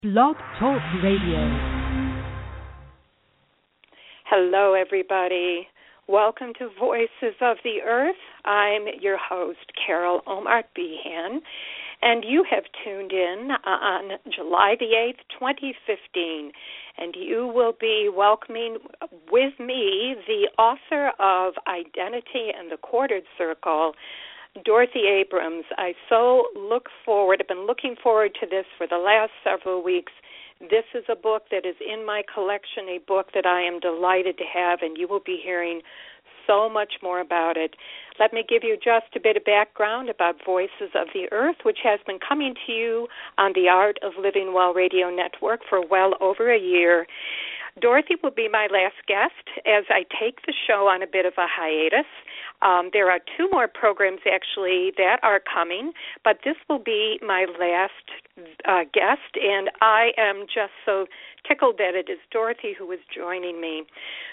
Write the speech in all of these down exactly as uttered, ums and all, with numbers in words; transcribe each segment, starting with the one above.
Blog Talk Radio. Hello, everybody. Welcome to Voices of the Earth. I'm your host, Carol Omart Behan, and you have tuned in on July the eighth, twenty fifteen, and you will be welcoming with me the author of Identity and the Quartered Circle, Dorothy Abrams. I so look forward, I've been looking forward to this for the last several weeks. This is a book that is in my collection, a book that I am delighted to have, and you will be hearing so much more about it. Let me give you just a bit of background about Voices of the Earth, which has been coming to you on the Art of Living Well radio network for well over a year. Dorothy will be my last guest as I take the show on a bit of a hiatus. Um, there are two more programs, actually, that are coming, but this will be my last uh, guest, and I am just so tickled that it is Dorothy who is joining me.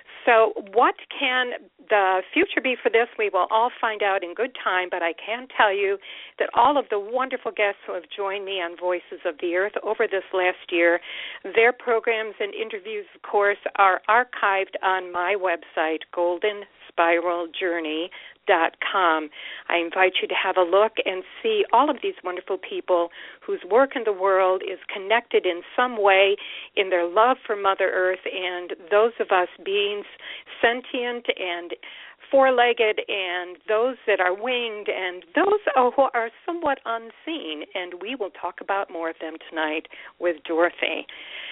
So what can the future be for this? We will all find out in good time, but I can tell you that all of the wonderful guests who have joined me on Voices of the Earth over this last year, their programs and interviews, of course, are archived on my website, golden spiral journey dot com. I invite you to have a look and see all of these wonderful people whose work in the world is connected in some way in their love for Mother Earth and those of us beings sentient and four-legged and those that are winged and those who are somewhat unseen, and we will talk about more of them tonight with Dorothy.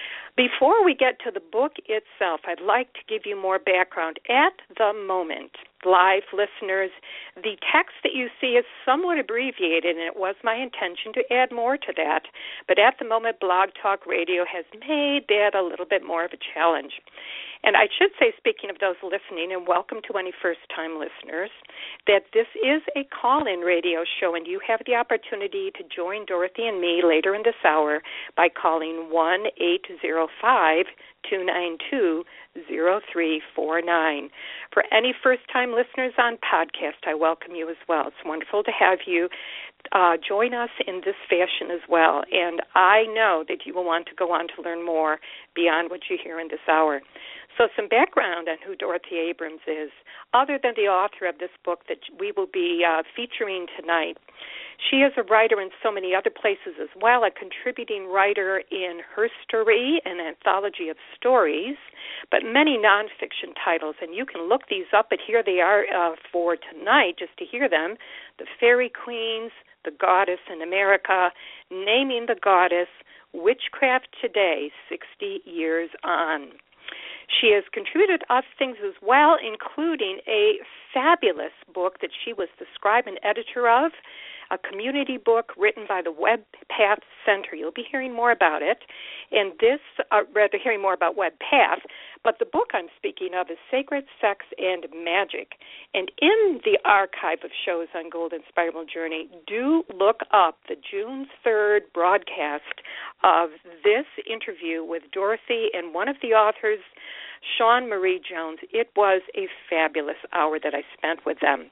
Before we get to the book itself, I'd like to give you more background. At the moment, live listeners, the text that you see is somewhat abbreviated, and it was my intention to add more to that. But at the moment, Blog Talk Radio has made that a little bit more of a challenge. And I should say, speaking of those listening, and welcome to any first-time listeners, that this is a call-in radio show, and you have the opportunity to join Dorothy and me later in this hour by calling one eight zero five, two nine two, zero three four nine. For any first-time listeners on podcast, I welcome you as well. It's wonderful to have you uh, join us in this fashion as well, and I know that you will want to go on to learn more beyond what you hear in this hour. So some background on who Dorothy Abrams is, other than the author of this book that we will be uh, featuring tonight. She is a writer in so many other places as well, a contributing writer in Herstory, an anthology of stories, but many nonfiction titles, and you can look these up, but here they are uh, for tonight, just to hear them. The Fairy Queens, The Goddess in America, Naming the Goddess, Witchcraft Today, sixty years on. She has contributed other things as well, including a fabulous book that she was the scribe and editor of, a community book written by the WebPath Center. You'll be hearing more about it, and this, uh, rather hearing more about WebPath, but the book I'm speaking of is Sacred Sex and Magic. And in the archive of shows on Golden Spiral Journey, do look up the June third broadcast of this interview with Dorothy and one of the authors, Sean Marie Jones. It was a fabulous hour that I spent with them.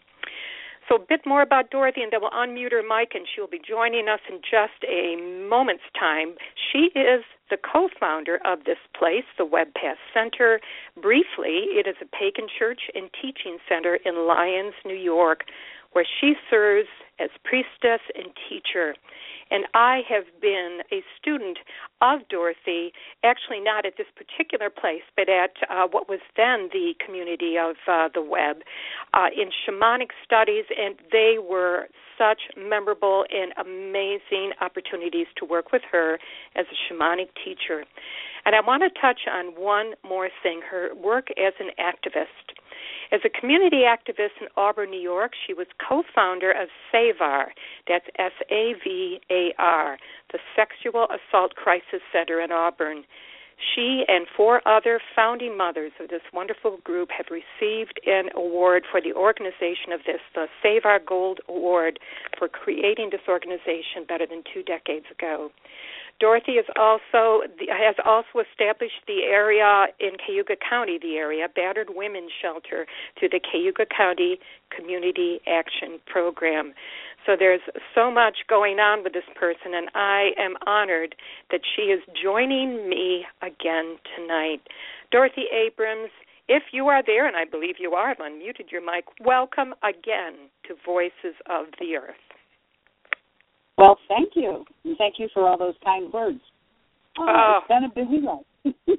So a bit more about Dorothy, and then we'll unmute her mic, and she'll be joining us in just a moment's time. She is the co-founder of this place, the WebPath Center. Briefly, it is a pagan church and teaching center in Lyons, New York, where she serves as priestess and teacher. And I have been a student of Dorothy, actually not at this particular place, but at uh, what was then the community of uh, the web, uh, in shamanic studies, and they were such memorable and amazing opportunities to work with her as a shamanic teacher. And I want to touch on one more thing, her work as an activist. As a community activist in Auburn, New York, she was co-founder of SAVAR, that's S A V A R, the Sexual Assault Crisis Center in Auburn. She and four other founding mothers of this wonderful group have received an award for the organization of this, the SAVAR Gold Award, for creating this organization better than two decades ago. Dorothy is also has also established the area in Cayuga County, the area Battered Women's Shelter, through the Cayuga County Community Action Program. So there's so much going on with this person, and I am honored that she is joining me again tonight. Dorothy Abrams, if you are there, and I believe you are, I've unmuted your mic, welcome again to Voices of the Earth. Well, thank you. And thank you for all those kind words. Oh, oh. It's been a busy life.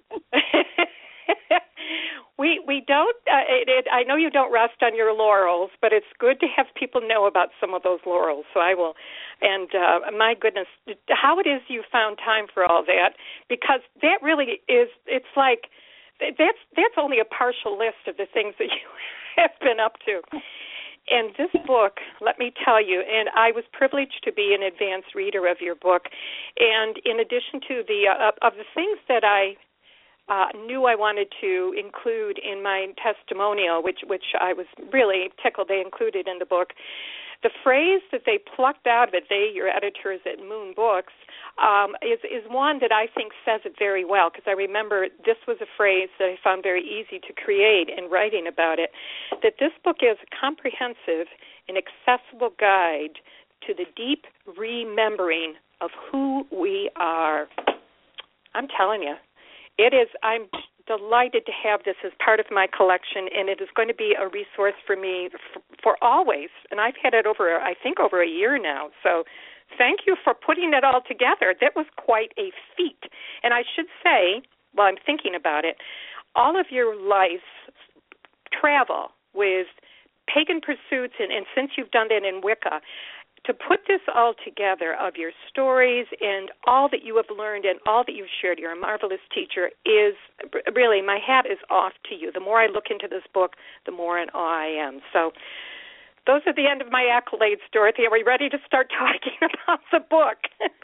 we we don't, uh, it, it, I know you don't rest on your laurels, but it's good to have people know about some of those laurels. So I will, and uh, my goodness, how it is you found time for all that, because that really is, it's like, that's that's only a partial list of the things that you have been up to. And this book, let me tell you, and I was privileged to be an advanced reader of your book, and in addition to the, uh, of the things that I uh, knew I wanted to include in my testimonial, which, which I was really tickled they included in the book, the phrase that they plucked out of it, they, your editors at Moon Books, um, is, is one that I think says it very well, because I remember this was a phrase that I found very easy to create in writing about it, that this book is a comprehensive and accessible guide to the deep remembering of who we are. I'm telling you, it is, I'm delighted to have this as part of my collection, and it is going to be a resource for me for, for always. And I've had it over, I think, over a year now. So thank you for putting it all together. That was quite a feat. And I should say, while I'm thinking about it, all of your life travel with pagan pursuits, and, and since you've done that in Wicca, to put this all together of your stories and all that you have learned and all that you've shared, you're a marvelous teacher, is really, my hat is off to you. The more I look into this book, the more in awe I am. So those are the end of my accolades, Dorothy. Are we ready to start talking about the book?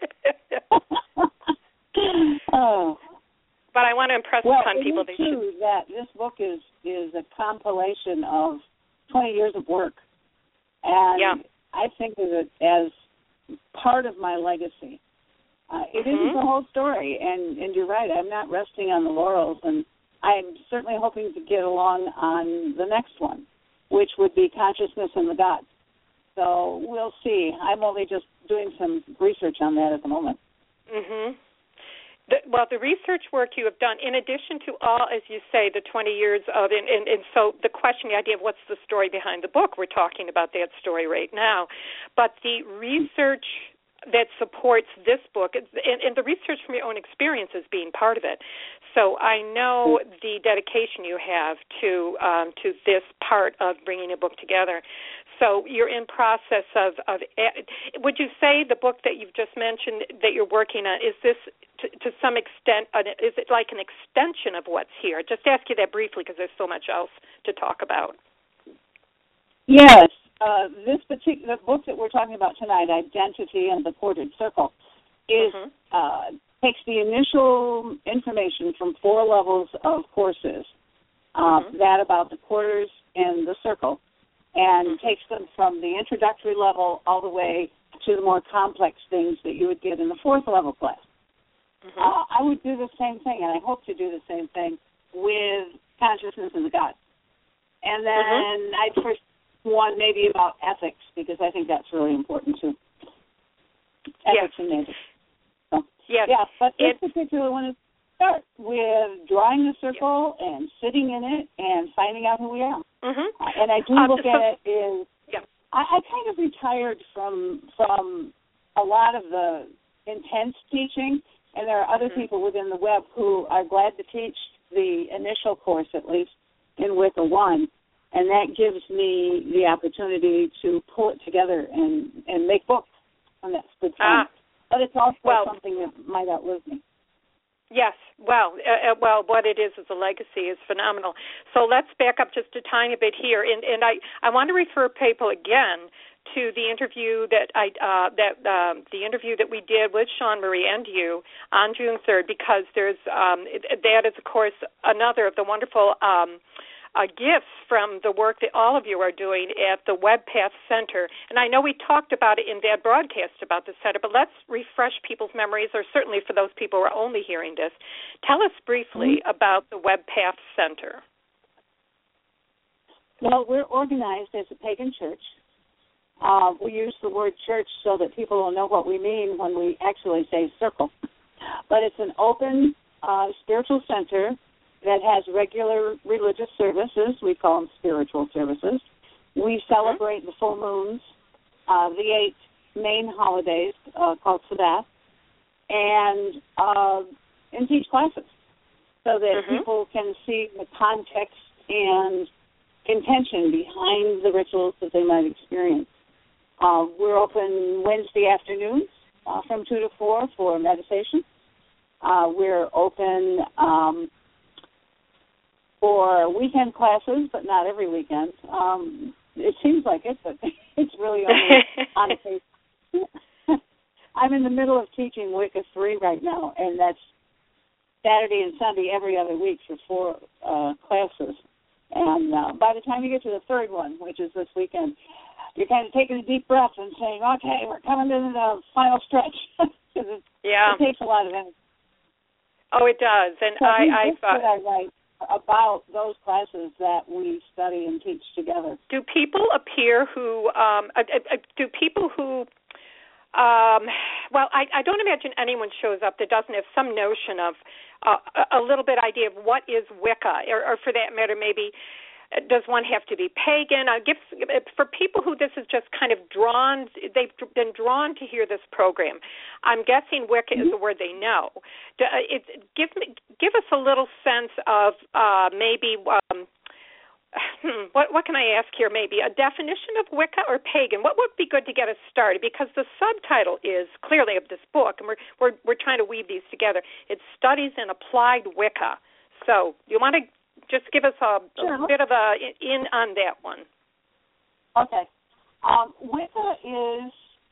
oh. But I want to impress well, upon people. Well, it is they true should... that this book is, is a compilation of twenty years of work. And yeah. I think of it as part of my legacy. Uh, it mm-hmm. isn't the whole story, and, and you're right, I'm not resting on the laurels, and I'm certainly hoping to get along on the next one, which would be Consciousness and the Gods. So we'll see. I'm only just doing some research on that at the moment. Mm-hmm. The, well, the research work you have done, in addition to all, as you say, the twenty years of, and, and, and so the question, the idea of what's the story behind the book, we're talking about that story right now. But the research that supports this book, and, and the research from your own experiences being part of it. So I know the dedication you have to um, to this part of bringing a book together. So you're in process of, of, would you say the book that you've just mentioned that you're working on, is this to, to some extent, is it like an extension of what's here? Just ask you that briefly because there's so much else to talk about. Yes. Uh, this particular book that we're talking about tonight, Identity and the Quartered Circle, is mm-hmm. uh, takes the initial information from four levels of courses, uh, mm-hmm. that about the quarters and the circle, and mm-hmm. takes them from the introductory level all the way to the more complex things that you would get in the fourth level class. Mm-hmm. Uh, I would do the same thing, and I hope to do the same thing with Consciousness and the Gods. And then mm-hmm. I'd first one maybe about ethics, because I think that's really important too. Ethics yes. and magic. So, yes. Yeah, but this it, particular one is start with drawing the circle yeah. and sitting in it and finding out who we are. Mm-hmm. And I do uh, look so, at it as, yeah. I, I kind of retired from from a lot of the intense teaching, and there are other mm-hmm. people within the web who are glad to teach the initial course, at least, in Wicca one, and that gives me the opportunity to pull it together and, and make books, and that's good fun. Ah. But it's also well, something that might outlive me. Yes, well, uh, well, what it is as a legacy is phenomenal. So let's back up just a tiny bit here, and, and I, I want to refer people again to the interview that I uh, that um, the interview that we did with Sean Marie and you on June third, because there's um, that is of course another of the wonderful um, uh, gifts from the work that all of you are doing at the WebPath Center. And I know we talked about it in that broadcast about the center, but let's refresh people's memories, or certainly for those people who are only hearing this. Tell us briefly mm-hmm. about the WebPath Center. Well, we're organized as a pagan church. Uh, we use the word church so that people will know what we mean when we actually say circle. But it's an open uh, spiritual center that has regular religious services. We call them spiritual services. We celebrate mm-hmm. the full moons, uh, the eight main holidays uh, called Sabbath, and uh, and teach classes so that mm-hmm. people can see the context and intention behind the rituals that they might experience. Uh, we're open Wednesday afternoons uh, from two to four for meditation. Uh, we're open um, for weekend classes, but not every weekend. Um, it seems like it, but it's really only on occasion. I'm in the middle of teaching Wicca three right now, and that's Saturday and Sunday every other week for four uh, classes. And uh, by the time you get to the third one, which is this weekend, you're kind of taking a deep breath and saying, okay, we're coming to the final stretch. Because it, yeah. it takes a lot of energy. Oh, it does. And so I, I've... Uh, I write about those classes that we study and teach together. Do people appear who... Um, uh, uh, do people who... Um, well, I, I don't imagine anyone shows up that doesn't have some notion of uh, a little bit idea of what is Wicca, or, or for that matter, maybe does one have to be pagan? Uh, give, for people who this is just kind of drawn, they've been drawn to hear this program. I'm guessing Wicca mm-hmm. is a word they know. It, give me, give us a little sense of uh, maybe. Um, Hmm, what what can I ask here? Maybe a definition of Wicca or pagan. What would be good to get us started? Because the subtitle is clearly of this book, and we're we're we're trying to weave these together. It's Studies in Applied Wicca. So you want to just give us a, sure. a bit of a in on that one? Okay. Um, Wicca is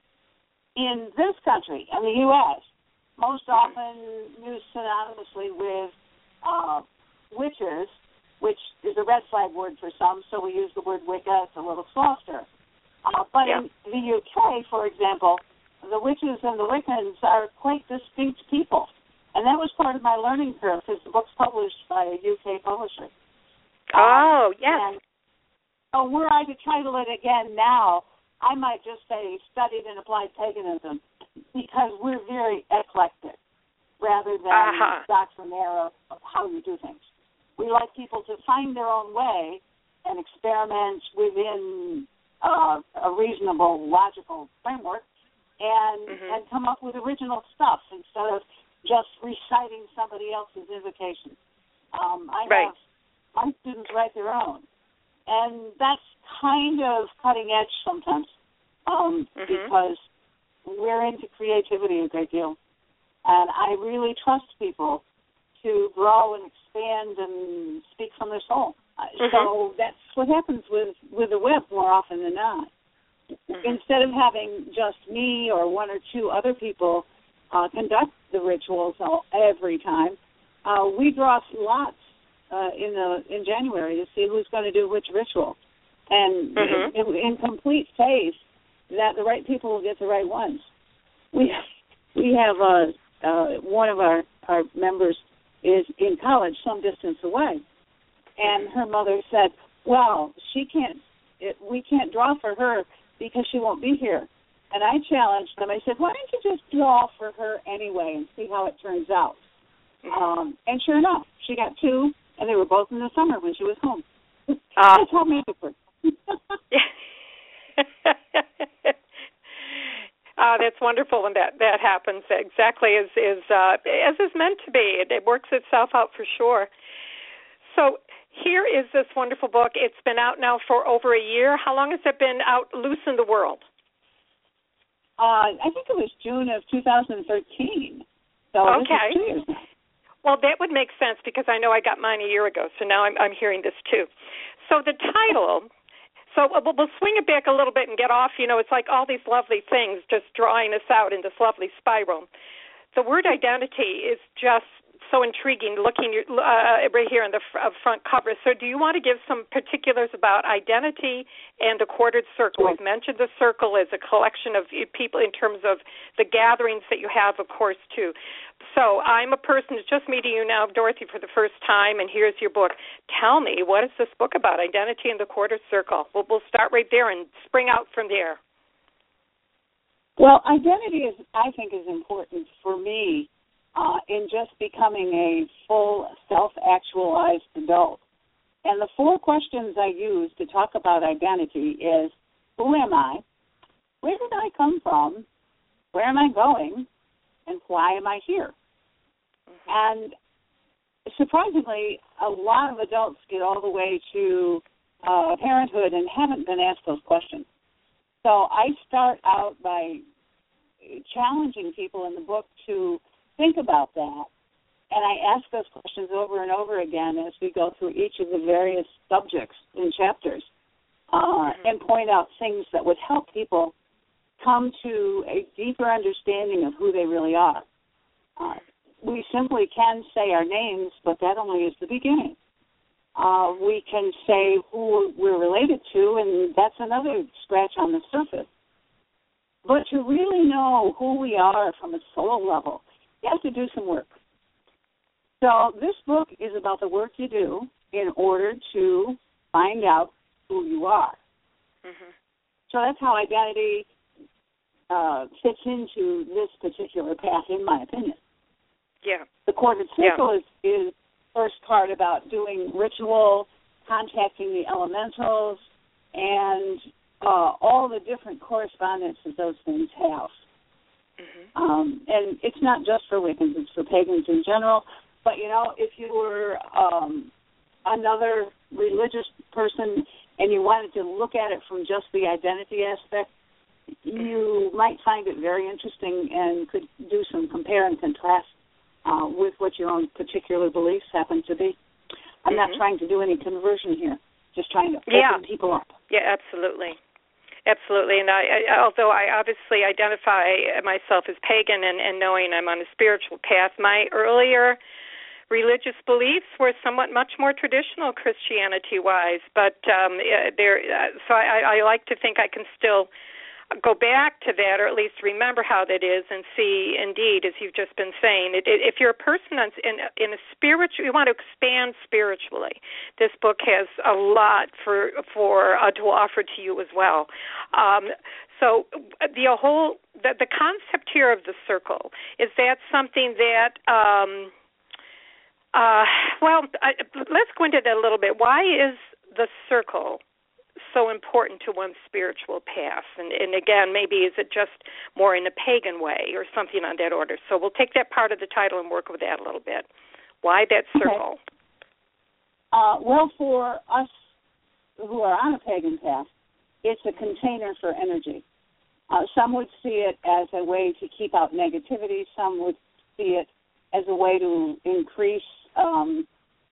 in this country, in the U S, most often used synonymously with uh, witches, which is a red flag word for some, so we use the word Wicca. It's a little softer. Uh, but yeah. in the U K, for example, the witches and the Wiccans are quite distinct people. And that was part of my learning curve, because the book's published by a U K publisher. Oh, uh, yes. And, so were I to title it again now, I might just say Studied in Applied Paganism, because we're very eclectic, rather than uh-huh. doctrinaire of, of how you do things. We like people to find their own way and experiment within uh, a reasonable, logical framework and mm-hmm. and come up with original stuff instead of just reciting somebody else's invocation. Um, I right. have my students write their own. And that's kind of cutting edge sometimes um, mm-hmm. because we're into creativity a great deal. And I really trust people to grow and expand and speak from their soul. Mm-hmm. So that's what happens with, with the web more often than not. Mm-hmm. Instead of having just me or one or two other people uh, conduct the rituals every time, uh, we draw lots uh, in the in January to see who's going to do which ritual. And mm-hmm. in, in complete faith that the right people will get the right ones. We, we have uh, uh, one of our, our members is in college some distance away. And her mother said, well, she can't, it, we can't draw for her because she won't be here. And I challenged them. I said, why don't you just draw for her anyway and see how it turns out? Um, and sure enough, she got two, and they were both in the summer when she was home. Uh, That's how magic works. Uh, that's wonderful when that, that happens exactly as is uh, as is meant to be. It, it works itself out for sure. So here is this wonderful book. It's been out now for over a year. How long has it been out loose in the world? Uh, I think it was June of two thousand thirteen. So okay. This is two years now. Well, that would make sense because I know I got mine a year ago, so now I'm, I'm hearing this too. So the title... So we'll swing it back a little bit and get off. You know, it's like all these lovely things just drawing us out in this lovely spiral. The word identity is just so intriguing looking uh, right here on the front cover. So do you want to give some particulars about identity and the quartered circle? We've mentioned the circle as a collection of people in terms of the gatherings that you have, of course, too. So I'm a person who's just meeting you now, Dorothy, for the first time, and here's your book. Tell me, what is this book about, Identity and the Quartered Circle? We'll, we'll start right there and spring out from there. Well, identity is, I think, is important for me uh, in just becoming a full self-actualized adult. And the four questions I use to talk about identity is, who am I? Where did I come from? Where am I going? And why am I here? And surprisingly, a lot of adults get all the way to uh, parenthood and haven't been asked those questions. So I start out by challenging people in the book to think about that. And I ask those questions over and over again as we go through each of the various subjects in chapters uh, and point out things that would help people come to a deeper understanding of who they really are. Uh, we simply can say our names, but that only is the beginning. Uh, we can say who we're related to, and that's another scratch on the surface. But to really know who we are from a soul level, you have to do some work. So this book is about the work you do in order to find out who you are. Mm-hmm. So that's how identity uh, fits into this particular path, in my opinion. Yeah. The Quartered Circle yeah. is, is first part about doing ritual, contacting the elementals, and uh, all the different correspondences those things have. Mm-hmm. Um, and it's not just for Wiccans, it's for pagans in general. But, you know, if you were um, another religious person and you wanted to look at it from just the identity aspect, you might find it very interesting and could do some compare and contrast uh, with what your own particular beliefs happen to be. I'm mm-hmm. not trying to do any conversion here, just trying to open yeah. people up. Yeah, absolutely. Absolutely. And I, I, although I obviously identify myself as pagan and, and knowing I'm on a spiritual path, my earlier religious beliefs were somewhat much more traditional Christianity-wise, but um, there. Uh, so I, I like to think I can still go back to that, or at least remember how that is, and see, indeed, as you've just been saying, it, it, if you're a person in, in a spiritual, you want to expand spiritually, this book has a lot for for uh, to offer to you as well. Um, so the whole the, the concept here of the circle, is that something that um, uh, well, I, let's go into that a little bit. Why is the circle so important to one's spiritual path? And, and again, maybe is it just more in a pagan way or something on that order? So we'll take that part of the title and work with that a little bit. Why that circle? Okay. Uh, well, for us who are on a pagan path, it's a container for energy. Uh, some would see it as a way to keep out negativity. Some would see it as a way to increase um,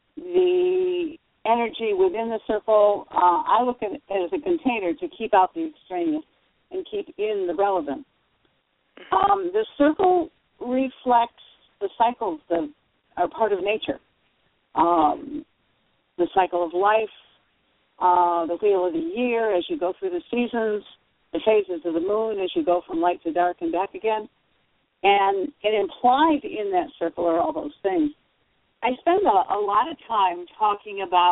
the energy within the circle. Uh, I look at it as a container to keep out the extraneous and keep in the relevant. Um, the circle reflects the cycles that are part of nature. Um, the cycle of life, uh, the wheel of the year as you go through the seasons, the phases of the moon as you go from light to dark and back again. And, and implied in that circle are all those things. I spend a, a lot of time talking about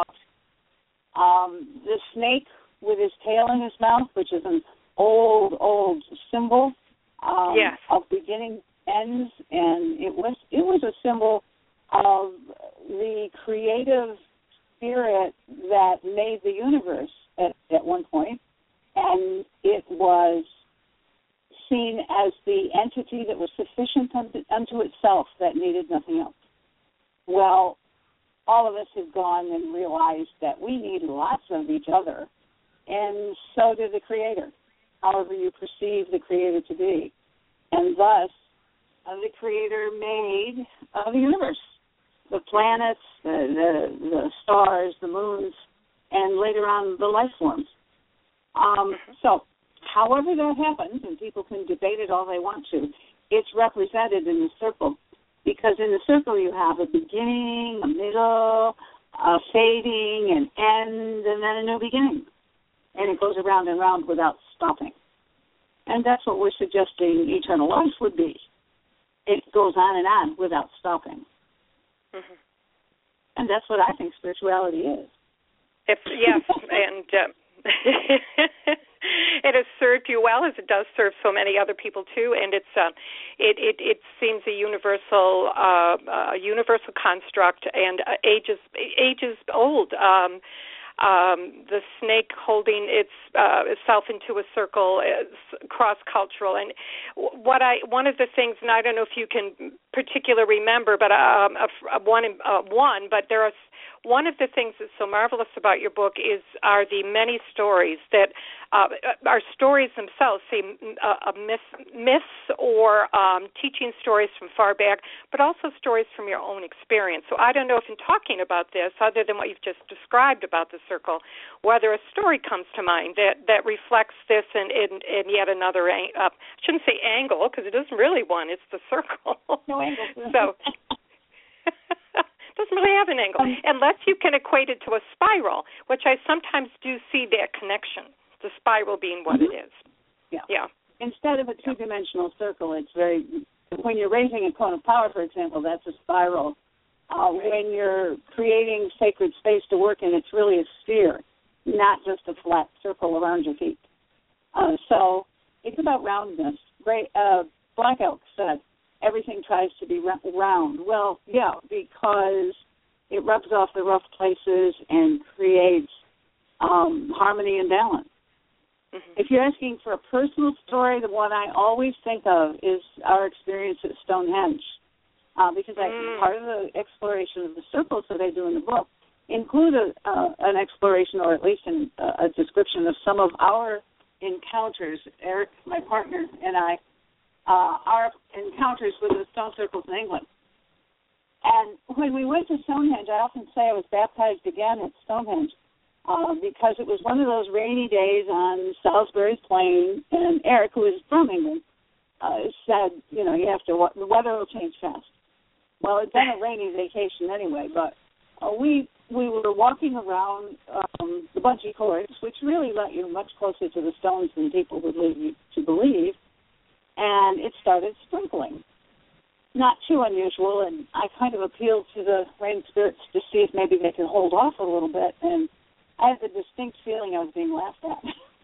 um, the snake with his tail in his mouth, which is an old, old symbol um, yes. of beginning ends, and it was it was a symbol of the creative spirit that made the universe at, at one point, and it was seen as the entity that was sufficient unto, unto itself that needed nothing else. Well, all of us have gone and realized that we need lots of each other, and so did the Creator, however you perceive the Creator to be. And thus, uh, the Creator made uh, the universe, the planets, the, the, the stars, the moons, and later on the life forms. Um, so, however that happens, and people can debate it all they want to, it's represented in the circle. Because in the circle you have a beginning, a middle, a fading, an end, and then a new beginning. And it goes around and around without stopping. And that's what we're suggesting eternal life would be. It goes on and on without stopping. Mm-hmm. And that's what I think spirituality is. If, yes, and uh, it has served you well, as it does serve so many other people too. And it's uh, it, it it seems a universal uh, uh, universal construct and uh, ages ages old. Um, Um, the snake holding its, uh, itself into a circle is cross-cultural. And what I, one of the things, and I don't know if you can particularly remember, but um, a, a one, uh, one, but there are one of the things that's so marvelous about your book is are the many stories that uh, are stories themselves, say uh, myth, myths or um, teaching stories from far back, but also stories from your own experience. So I don't know if in talking about this, other than what you've just described about the circle, whether a story comes to mind that, that reflects this in, in, in yet another, uh, I shouldn't say angle, because it isn't really one, it's the circle. No angle. So doesn't really have an angle, um, unless you can equate it to a spiral, which I sometimes do see that connection, the spiral being what mm-hmm. it is. Yeah. Yeah. Instead of a two-dimensional circle, it's very, when you're raising a cone of power, for example, that's a spiral. Uh, right. When you're creating sacred space to work in, it's really a sphere, not just a flat circle around your feet. Uh, so it's about roundness. Great. Uh, Black Elk said, everything tries to be round. Well, yeah, because it rubs off the rough places and creates um, harmony and balance. Mm-hmm. If you're asking for a personal story, the one I always think of is our experience at Stonehenge, uh, because I, mm. part of the exploration of the circles that I do in the book include a, uh, an exploration, or at least an, uh, a description of some of our encounters. Eric, my partner, and I, Uh, our encounters with the stone circles in England. And when we went to Stonehenge, I often say I was baptized again at Stonehenge uh, because it was one of those rainy days on Salisbury Plain, and Eric, who is from England, uh, said, you know, you have to, the weather will change fast. Well, it's been a rainy vacation anyway, but uh, we we were walking around um, the bungee cords, which really let you much closer to the stones than people would lead you to believe. And it started sprinkling. Not too unusual, and I kind of appealed to the rain spirits to see if maybe they could hold off a little bit, and I had the distinct feeling I was being laughed at.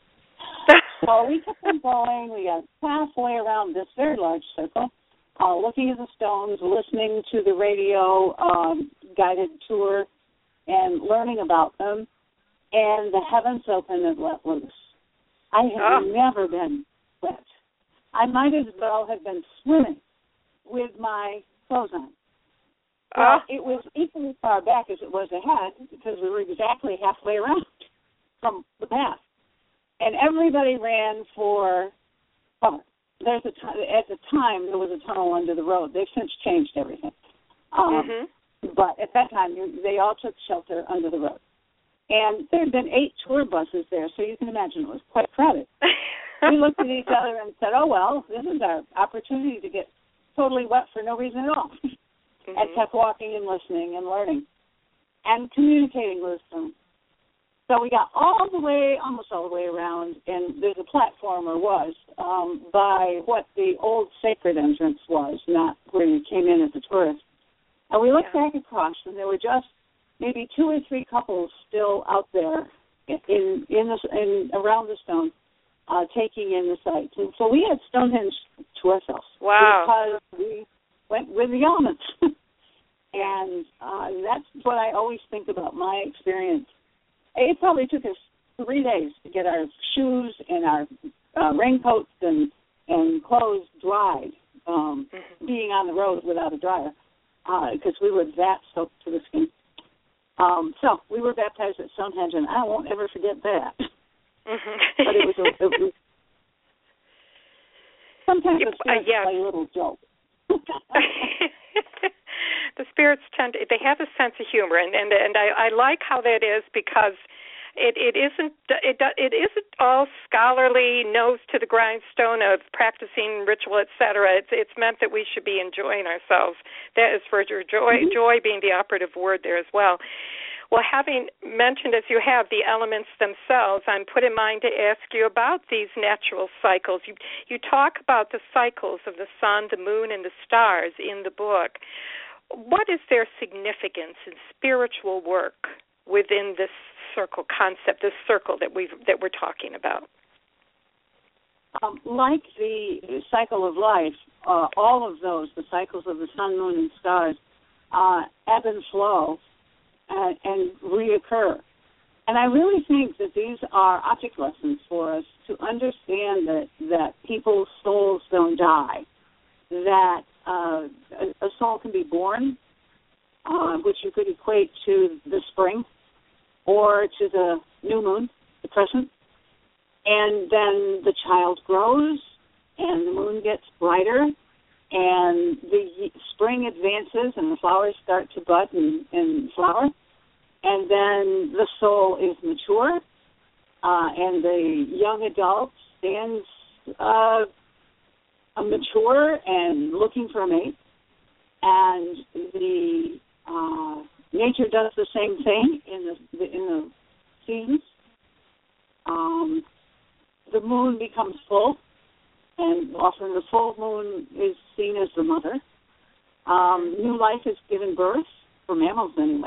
So we kept on going. We got halfway around this very large circle, uh, looking at the stones, listening to the radio um, guided tour, and learning about them, and the heavens opened and let loose. I have oh. never been wet. I might as well have been swimming with my clothes on. Well, uh. it was equally far back as it was ahead because we were exactly halfway around from the path. And everybody ran for cover. There's a t- at the time, there was a tunnel under the road. They've since changed everything. Um, mm-hmm. But at that time, they all took shelter under the road. And there had been eight tour buses there, so you can imagine it was quite crowded. We looked at each other and said, oh, well, this is our opportunity to get totally wet for no reason at all. Mm-hmm. And kept walking and listening and learning and communicating with them. So we got all the way, almost all the way around, and there's a platform, or was, um, by what the old sacred entrance was, not where you came in as a tourist. And we looked yeah. back across, and there were just maybe two or three couples still out there in in, the, in around the stone. Uh, taking in the sights. And so we had Stonehenge to ourselves. Wow. Because we went with the elements. And uh, that's what I always think about my experience. It probably took us three days to get our shoes and our uh, raincoats and, and clothes dried, um, mm-hmm. being on the road without a dryer, because uh, we were that soaked to the skin. Um, so we were baptized at Stonehenge, and I won't ever forget that. Mm-hmm. But it was, a, it was sometimes the spirits uh, yes. play a little joke. The spirits tend to, they have a sense of humor, and and, and I, I like how that is because it, it isn't it it isn't all scholarly, nose to the grindstone of practicing ritual, et cetera. It's it's meant that we should be enjoying ourselves. That is for your joy, mm-hmm. joy being the operative word there as well. Well, having mentioned, as you have, the elements themselves, I'm put in mind to ask you about these natural cycles. You you talk about the cycles of the sun, the moon, and the stars in the book. What is their significance in spiritual work within this circle concept, this circle that we that we're talking about? Um, like the cycle of life, uh, all of those, the cycles of the sun, moon, and stars, uh, ebb and flow and, and reoccur. And I really think that these are object lessons for us to understand that, that people's souls don't die, that uh, a, a soul can be born, uh, which you could equate to the spring or to the new moon, the crescent, and then the child grows and the moon gets brighter and the spring advances and the flowers start to bud and, and flower. And then the soul is mature, uh, and the young adult stands uh, mature and looking for a mate. And the uh, nature does the same thing in the, in the seasons. Um, the moon becomes full, and often the full moon is seen as the mother. Um, new life is given birth, for mammals anyway.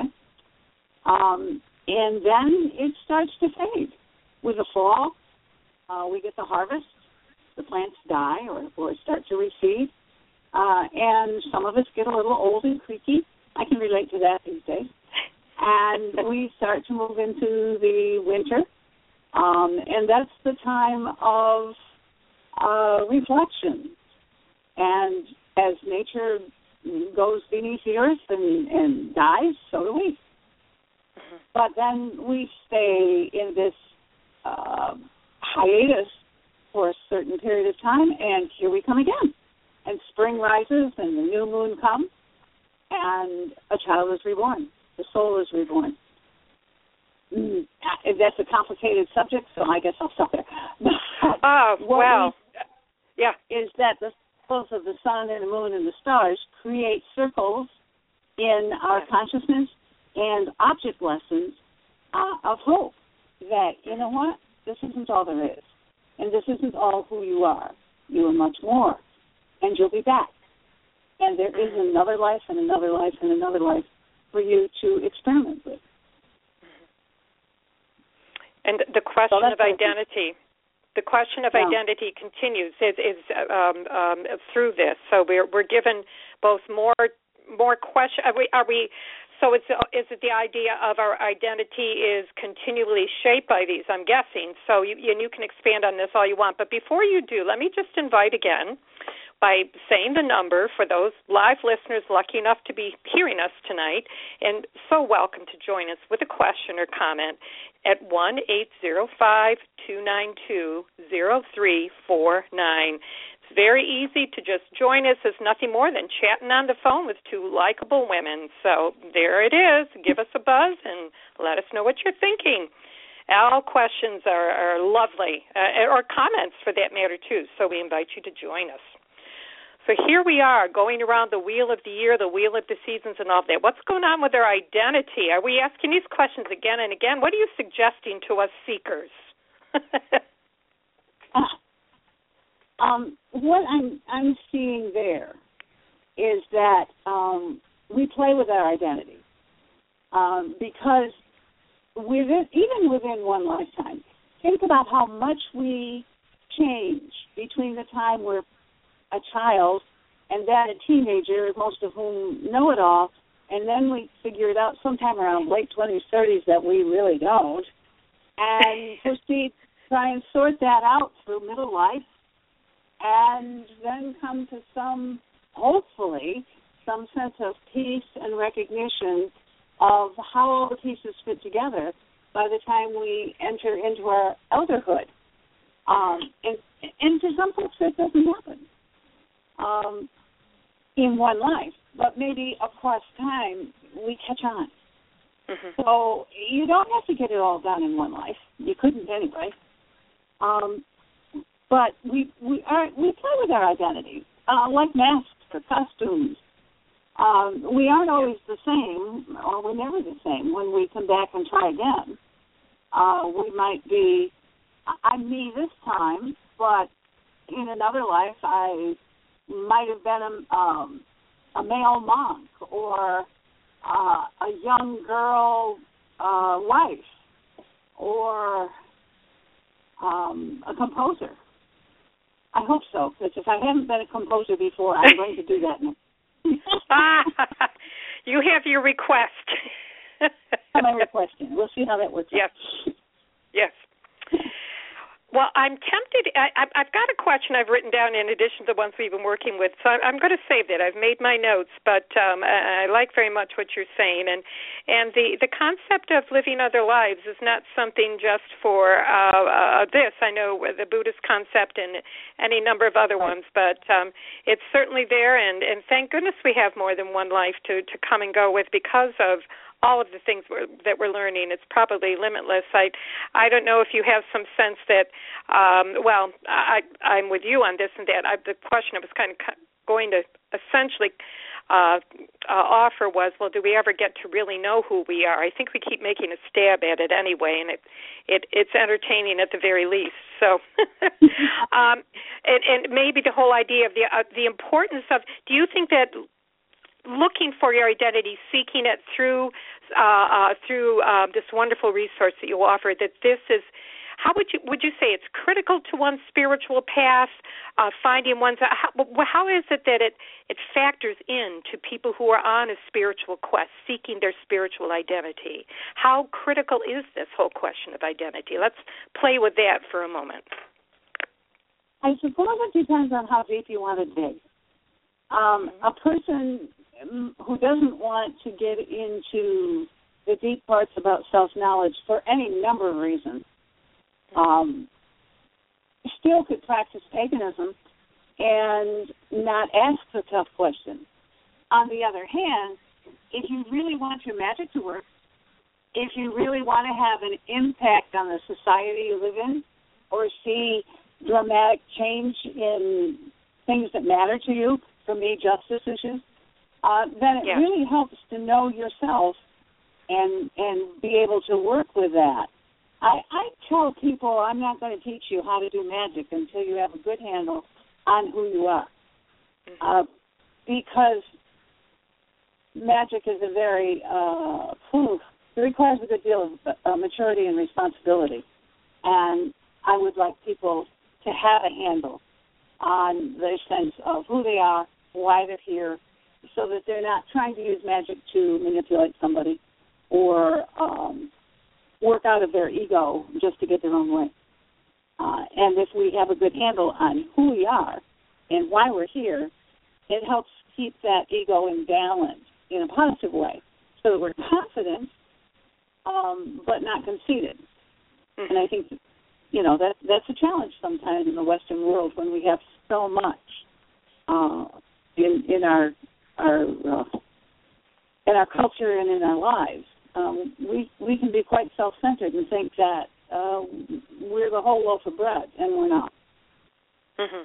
Um, and then it starts to fade. With the fall, uh, we get the harvest. The plants die or, or start to recede. Uh, and some of us get a little old and creaky. I can relate to that these days. And we start to move into the winter. Um, and that's the time of uh, reflection. And as nature goes beneath the earth and, and dies, so do we. But then we stay in this uh, hiatus for a certain period of time, and here we come again. And spring rises, and the new moon comes, and a child is reborn. The soul is reborn. Mm, that's a complicated subject, so I guess I'll stop there. Oh, well, we, yeah, is that the cycles of the sun and the moon and the stars create circles in our consciousness and object lessons uh, of hope that, you know what, this isn't all there is, and this isn't all who you are. You are much more, and you'll be back. And there is another life and another life and another life for you to experiment with. And the question so of identity, the question of yeah. identity continues is, is um, um, through this. So we're we're given both more more question. Are we? Are we So it's, is it the idea of our identity is continually shaped by these, I'm guessing. So you, and you can expand on this all you want. But before you do, let me just invite again by saying the number for those live listeners lucky enough to be hearing us tonight, and so welcome to join us with a question or comment at one eight zero five, two nine two, zero three four nine. It's very easy to just join us. It's nothing more than chatting on the phone with two likable women. So there it is. Give us a buzz and let us know what you're thinking. All questions are, are lovely, uh, or comments for that matter, too. So we invite you to join us. So here we are going around the wheel of the year, the wheel of the seasons and all that. What's going on with our identity? Are we asking these questions again and again? What are you suggesting to us seekers? uh, um, what I'm I'm seeing there is that um, we play with our identity um, because within, even within one lifetime, think about how much we change between the time we're a child and then a teenager, most of whom know it all, and then we figure it out sometime around late twenties, thirties that we really don't, and proceed to try and sort that out through middle life, and then come to some, hopefully, some sense of peace and recognition of how all the pieces fit together by the time we enter into our elderhood. Um, and, and to some folks that doesn't happen. Um, in one life, but maybe across time we catch on. Mm-hmm. So you don't have to get it all done in one life. You couldn't anyway. Um, but we we are we play with our identity, uh, like masks or costumes. Um, we aren't always the same, or we're never the same. When we come back and try again, uh, we might be, I'm me this time, but in another life I might have been a, um, a male monk or uh, a young girl uh, wife or um, a composer. I hope so, because if I haven't been a composer before, I'm going to do that now. ah, you have your request. My requesting. We'll see how that works yes. out. Yes. Well, I'm tempted. I, I've got a question I've written down in addition to the ones we've been working with, so I'm going to save it. I've made my notes, but um, I like very much what you're saying. And and the, the concept of living other lives is not something just for uh, uh, this. I know the Buddhist concept and any number of other ones, but um, it's certainly there, and, and thank goodness we have more than one life to, to come and go with because of all of the things we're, that we're learning. It's probably limitless. I I don't know if you have some sense that, um, well, I, I'm with you on this and that. I, the question I was kind of going to essentially uh, uh, offer was, well, do we ever get to really know who we are? I think we keep making a stab at it anyway, and it, it it's entertaining at the very least. So, um, and, and maybe the whole idea of the uh, the importance of, do you think that looking for your identity, seeking it through uh, uh, through uh, this wonderful resource that you offer, that this is, how would you would you say it's critical to one's spiritual path, uh, finding one's, how, how is it that it, it factors in to people who are on a spiritual quest, seeking their spiritual identity? How critical is this whole question of identity? Let's play with that for a moment. I suppose it depends on how deep you want to dig. Um, a person who doesn't want to get into the deep parts about self-knowledge for any number of reasons um, still could practice paganism and not ask the tough questions. On the other hand, if you really want your magic to work, if you really want to have an impact on the society you live in or see dramatic change in things that matter to you, for me, justice issues, uh, then it yeah. really helps to know yourself and and be able to work with that. I, I tell people I'm not going to teach you how to do magic until you have a good handle on who you are, mm-hmm. uh, because magic is a very, uh, proof, it requires a good deal of uh, maturity and responsibility, and I would like people to have a handle on their sense of who they are, why they're here, so that they're not trying to use magic to manipulate somebody or um, work out of their ego just to get their own way. Uh, and if we have a good handle on who we are and why we're here, it helps keep that ego in balance in a positive way so that we're confident um, but not conceited. Mm-hmm. And I think, you know, that that's a challenge sometimes in the Western world when we have so much uh, in in our our uh, in our culture and in our lives. Um, we we can be quite self-centered and think that uh, we're the whole loaf of bread, and we're not. Mm-hmm.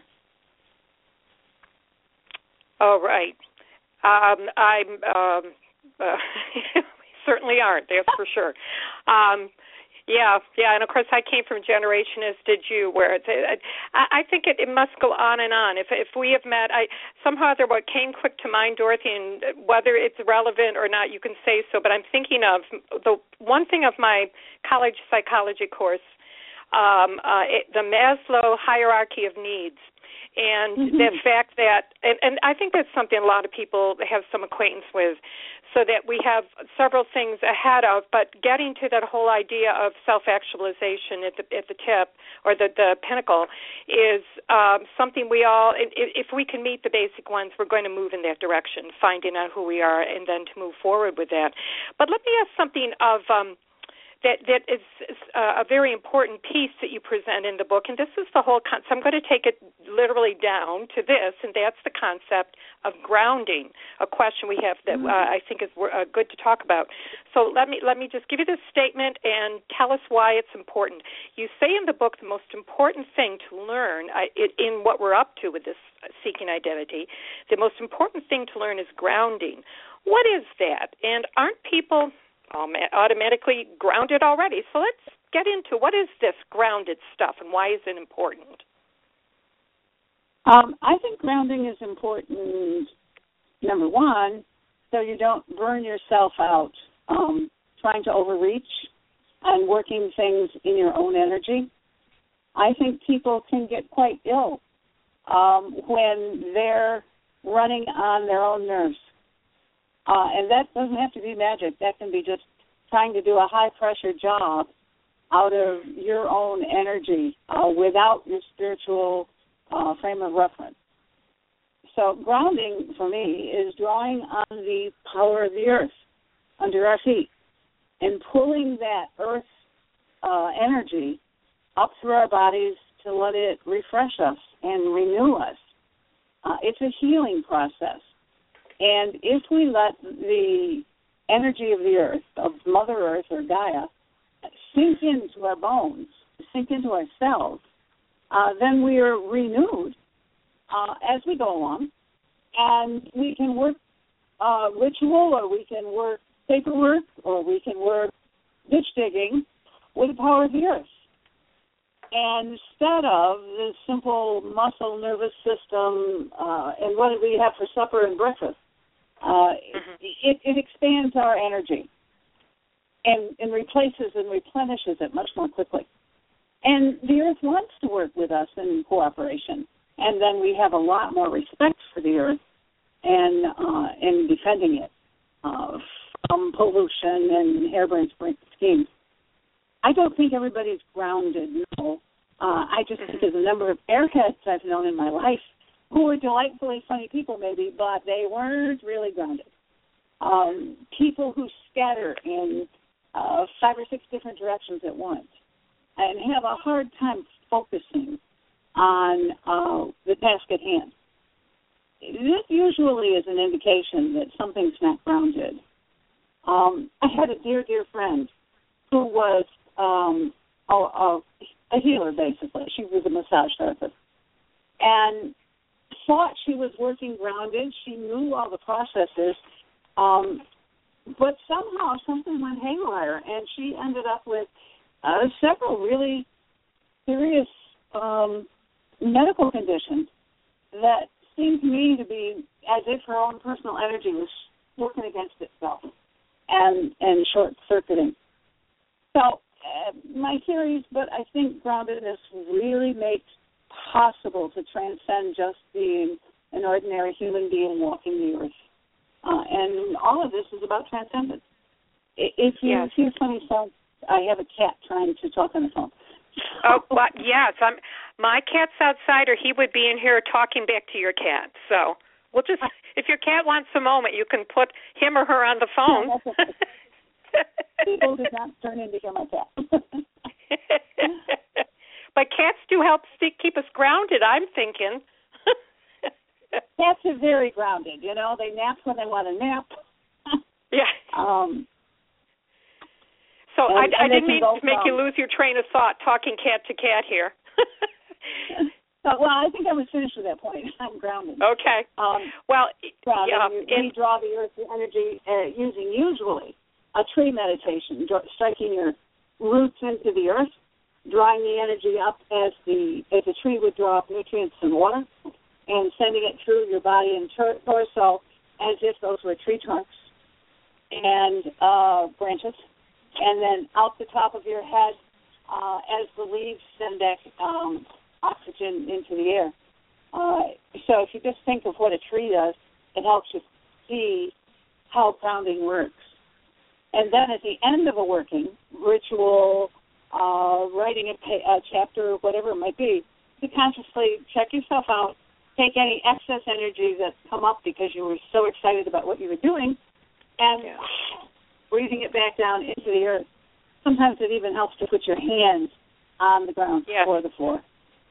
All right. Um, I'm um, uh, we certainly aren't. That's for sure. Um, Yeah, yeah, and of course I came from a generation, as did you, where it's, I, I think it, it must go on and on. If if we have met, I somehow there what came quick to mind, Dorothy, and whether it's relevant or not, you can say so. But I'm thinking of the one thing of my college psychology course, um, uh, it, the Maslow hierarchy of needs. And mm-hmm. the fact that, and, and I think that's something a lot of people have some acquaintance with, so that we have several things ahead of, but getting to that whole idea of self-actualization at the at the tip, or the, the pinnacle, is um, something we all, if we can meet the basic ones, we're going to move in that direction, finding out who we are, and then to move forward with that. But let me ask something of... Um, That that is a very important piece that you present in the book, and this is the whole concept. I'm going to take it literally down to this, and that's the concept of grounding. A question we have that uh, I think is uh, good to talk about. So let me let me just give you this statement and tell us why it's important. You say in the book the most important thing to learn uh, in what we're up to with this seeking identity. The most important thing to learn is grounding. What is that? And aren't people automatically grounded already? So let's get into what is this grounded stuff and why is it important? Um, I think grounding is important, number one, so you don't burn yourself out um, trying to overreach and working things in your own energy. I think people can get quite ill um, when they're running on their own nerves. Uh, and that doesn't have to be magic. That can be just trying to do a high-pressure job out of your own energy uh, without your spiritual uh, frame of reference. So grounding, for me, is drawing on the power of the earth under our feet and pulling that earth uh, energy up through our bodies to let it refresh us and renew us. Uh, it's a healing process. And if we let the energy of the earth, of Mother Earth or Gaia, sink into our bones, sink into our cells, uh, then we are renewed uh, as we go along. And we can work uh, ritual, or we can work paperwork, or we can work ditch digging with the power of the earth. And instead of the simple muscle nervous system uh, and what do we have for supper and breakfast, uh, mm-hmm. it, it expands our energy and, and replaces and replenishes it much more quickly. And the earth wants to work with us in cooperation. And then we have a lot more respect for the earth and uh, in defending it uh, from pollution and harebrained schemes. I don't think everybody's grounded, no. Uh, I just think there's a number of airheads I've known in my life who were delightfully funny people maybe, but they weren't really grounded. Um, people who scatter in uh, five or six different directions at once and have a hard time focusing on uh, the task at hand. This usually is an indication that something's not grounded. Um, I had a dear, dear friend who was um, a, a, a healer, basically. She was a massage therapist. And thought she was working grounded. She knew all the processes. Um, but somehow something went haywire, and she ended up with uh, several really serious um, medical conditions that seemed to me to be as if her own personal energy was working against itself and, and short-circuiting. So uh, my theories, but I think groundedness really makes possible to transcend just being an ordinary human being walking the earth. Uh, and all of this is about transcendence. If you yes. hear funny sounds, I have a cat trying to talk on the phone. Oh, well, yes. I'm, my cat's outside, or he would be in here talking back to your cat. So we'll just, if your cat wants a moment, you can put him or her on the phone. No, that's okay. People did not turn into hear my cat. But cats do help stick, keep us grounded, I'm thinking. Cats are very grounded, you know. They nap when they want to nap. Yeah. Um, so and, I, and I didn't mean to from, make you lose your train of thought talking cat to cat here. uh, well, I think I was finished with that point. I'm grounded. Okay. Um, well, grounded, yeah, you, in, we draw the earth's energy uh, using usually a tree meditation, dr- striking your roots into the earth, drawing the energy up as the as the tree would draw up nutrients and water, and sending it through your body and tor- torso as if those were tree trunks and uh, branches, and then out the top of your head uh, as the leaves send back um, oxygen into the air. Uh, so if you just think of what a tree does, it helps you see how grounding works. And then at the end of a working ritual, uh, writing a, pa- a chapter, whatever it might be, to consciously check yourself out, take any excess energy that's come up because you were so excited about what you were doing, and yeah. breathing it back down into the earth. Sometimes it even helps to put your hands on the ground yes. or the floor.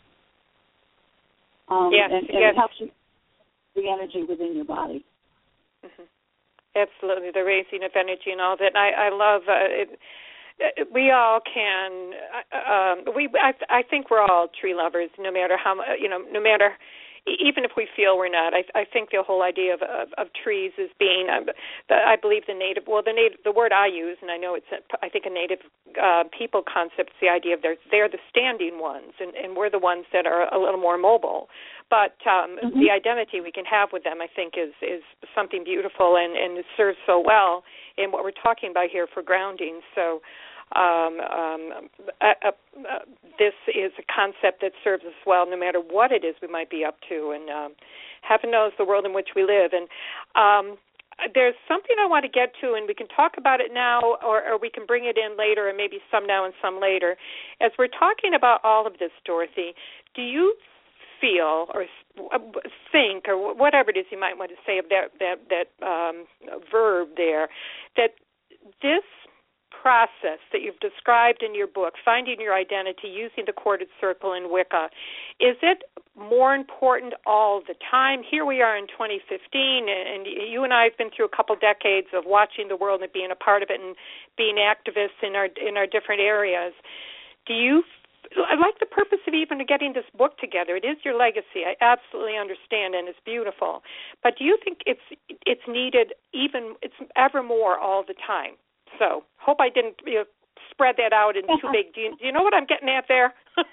Um, yes, and, and yes. it helps you the energy within your body. Mm-hmm. Absolutely, the raising of energy and all that. I, I love uh, it. We all can. Um, we, I, I think we're all tree lovers, no matter how, you know, no matter, even if we feel we're not. I, I think the whole idea of, of, of trees as being, uh, the, I believe the native. Well, the native, the word I use, and I know it's, a, I think a native uh, people concept. It's the idea of they're they're the standing ones, and, and we're the ones that are a little more mobile. But um, mm-hmm. the identity we can have with them, I think, is is something beautiful, and, and it serves so well in what we're talking about here for grounding. So Um, um, uh, uh, uh, this is a concept that serves us well no matter what it is we might be up to, and um, heaven knows the world in which we live. And um, there's something I want to get to, and we can talk about it now, or, or we can bring it in later, and maybe some now and some later. As we're talking about all of this, Dorothy, do you feel or think, or whatever it is you might want to say of that that, that um, verb there, that this process that you've described in your book, finding your identity using the corded circle in Wicca, is it more important all the time? Here we are in twenty fifteen, and you and I have been through a couple decades of watching the world and being a part of it and being activists in our in our different areas. Do you I like the purpose of even getting this book together. It is your legacy. I absolutely understand, and it's beautiful. But do you think it's it's needed even, it's ever more all the time? So hope I didn't you know, spread that out in too big. Do you, do you know what I'm getting at there?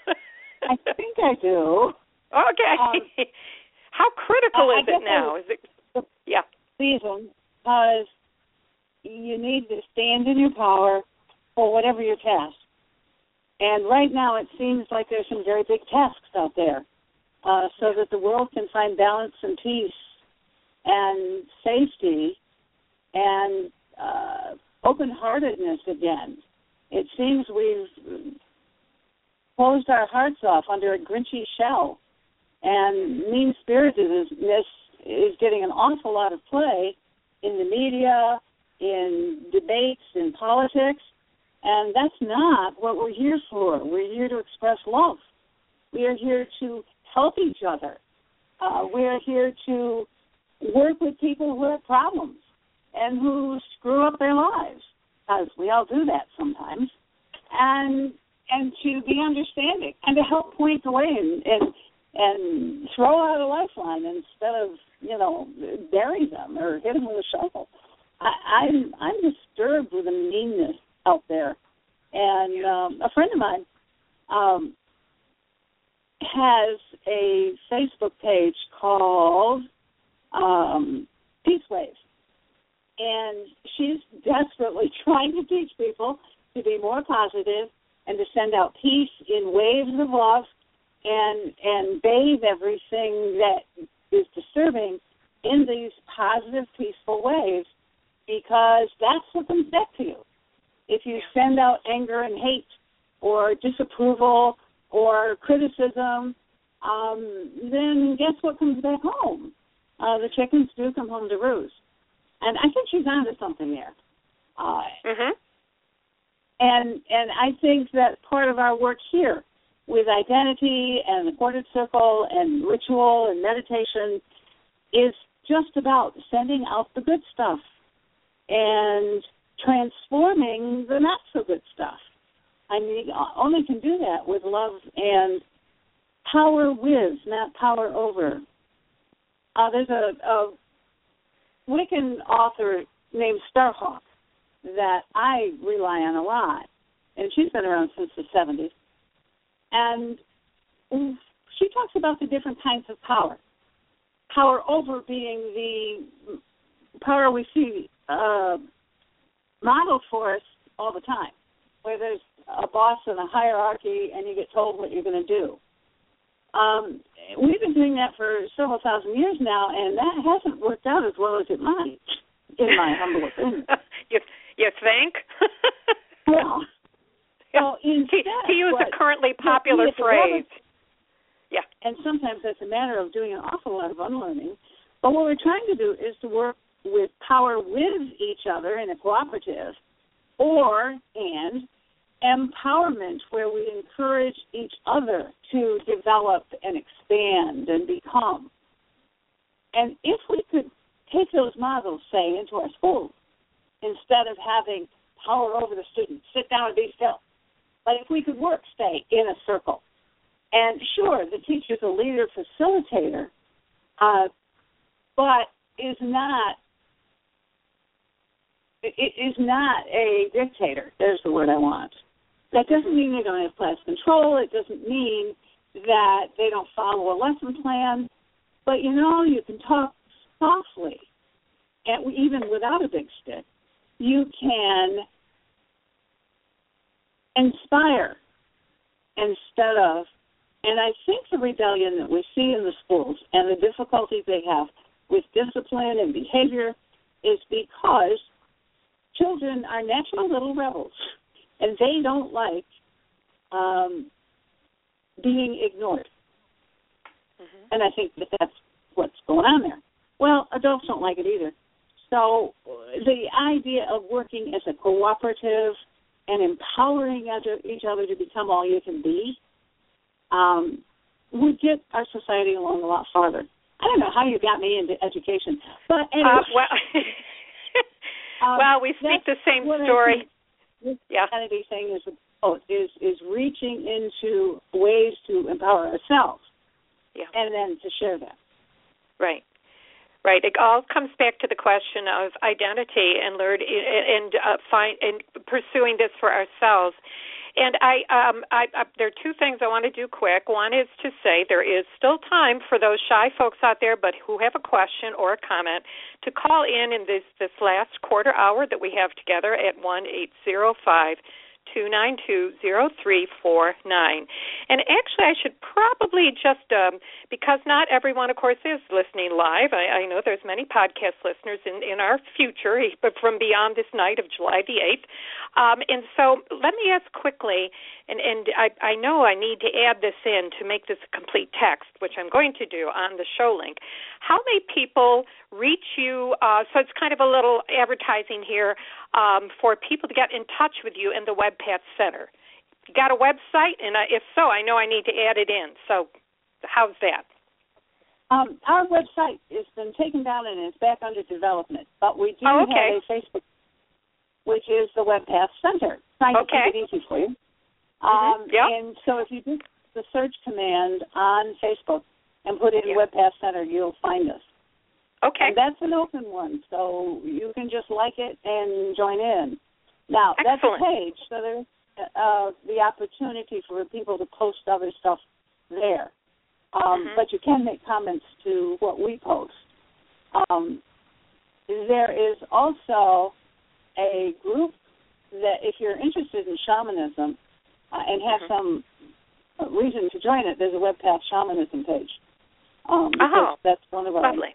I think I do. Okay. Um, How critical I, is I it now? Is it? Yeah. Reason, because you need to stand in your power for whatever your task. And right now it seems like there's some very big tasks out there, uh, so that the world can find balance and peace and safety and uh, open-heartedness again. It seems we've closed our hearts off under a grinchy shell, and mean-spiritedness is getting an awful lot of play in the media, in debates, in politics. And that's not what we're here for. We're here to express love. We are here to help each other. Uh, we are here to work with people who have problems and who screw up their lives, because we all do that sometimes, and and to be understanding and to help point the way and, and, and throw out a lifeline instead of, you know, bury them or hit them with a shovel. I, I'm, I'm disturbed with the meanness out there. And um, a friend of mine um, has a Facebook page called um, Peace Waves. And she's desperately trying to teach people to be more positive and to send out peace in waves of love and, and bathe everything that is disturbing in these positive, peaceful waves, because that's what comes back to you. If you send out anger and hate or disapproval or criticism, um, then guess what comes back home? Uh, the chickens do come home to roost. And I think she's onto something there. Uh, mm-hmm. And and I think that part of our work here with identity and the corded circle and ritual and meditation is just about sending out the good stuff and transforming the not-so-good stuff. I mean, only can do that with love and power with, not power over. Uh, there's a, a Wiccan author named Starhawk that I rely on a lot, and she's been around since the seventies. And she talks about the different kinds of power. Power over being the power we see uh, modeled for us all the time, where there's a boss and a hierarchy and you get told what you're going to do. Um, we've been doing that for several thousand years now, and that hasn't worked out as well as it might, in my humble opinion. you, you think? Well, well instead, to, to use what, a currently popular phrase. Yeah. And sometimes that's a matter of doing an awful lot of unlearning. But what we're trying to do is to work with power with each other in a cooperative, or and empowerment, where we encourage each other to develop and expand and become. And if we could take those models, say, into our schools, instead of having power over the students, sit down and be still, but if we could work, say, in a circle, and sure, the teacher's a leader, facilitator, uh, but is not it is not a dictator. There's the word I want. That doesn't mean they don't have class control. It doesn't mean that they don't follow a lesson plan. But, you know, you can talk softly, and even without a big stick. You can inspire instead of, and I think the rebellion that we see in the schools and the difficulties they have with discipline and behavior is because children are natural little rebels, and they don't like um, being ignored. Mm-hmm. And I think that that's what's going on there. Well, adults don't like it either. So the idea of working as a cooperative and empowering each other to become all you can be um, would get our society along a lot farther. I don't know how you got me into education, but anyway. Uh, well, um, well, we speak the same story. This yeah. Kennedy thing is, oh, is is reaching into ways to empower ourselves, yeah. and then to share that. Right. Right. It all comes back to the question of identity and learn and uh, find and pursuing this for ourselves. And I, um, I, I, there are two things I want to do quick. One is to say there is still time for those shy folks out there, but who have a question or a comment, to call in in this this last quarter hour that we have together at one eight zero five two nine two zero three four nine. And actually, I should probably just, um, because not everyone, of course, is listening live. I, I know there's many podcast listeners in, in our future, but from beyond this night of July the eighth. Um, and so let me ask quickly, and, and I, I know I need to add this in to make this a complete text, which I'm going to do on the show link. How may people reach you? Uh, so it's kind of a little advertising here um, for people to get in touch with you in the WebPath Center. You got a website? And I, if so, I know I need to add it in. So how's that? Um, our website has been taken down and it's back under development, but we do oh, okay. have a Facebook, which is the WebPath Center. Trying okay. to make it easy for you. Mm-hmm. Um, yep. And so if you do the search command on Facebook and put in yep. WebPath Center, you'll find us. Okay. And that's an open one, so you can just like it and join in. Now, Excellent. That's a page, so there's uh, the opportunity for people to post other stuff there. Um, mm-hmm. But you can make comments to what we post. Um, there is also a group that, if you're interested in shamanism uh, and have mm-hmm. some reason to join it, there's a WebPath Shamanism page. Um, because oh, that's one of our lovely.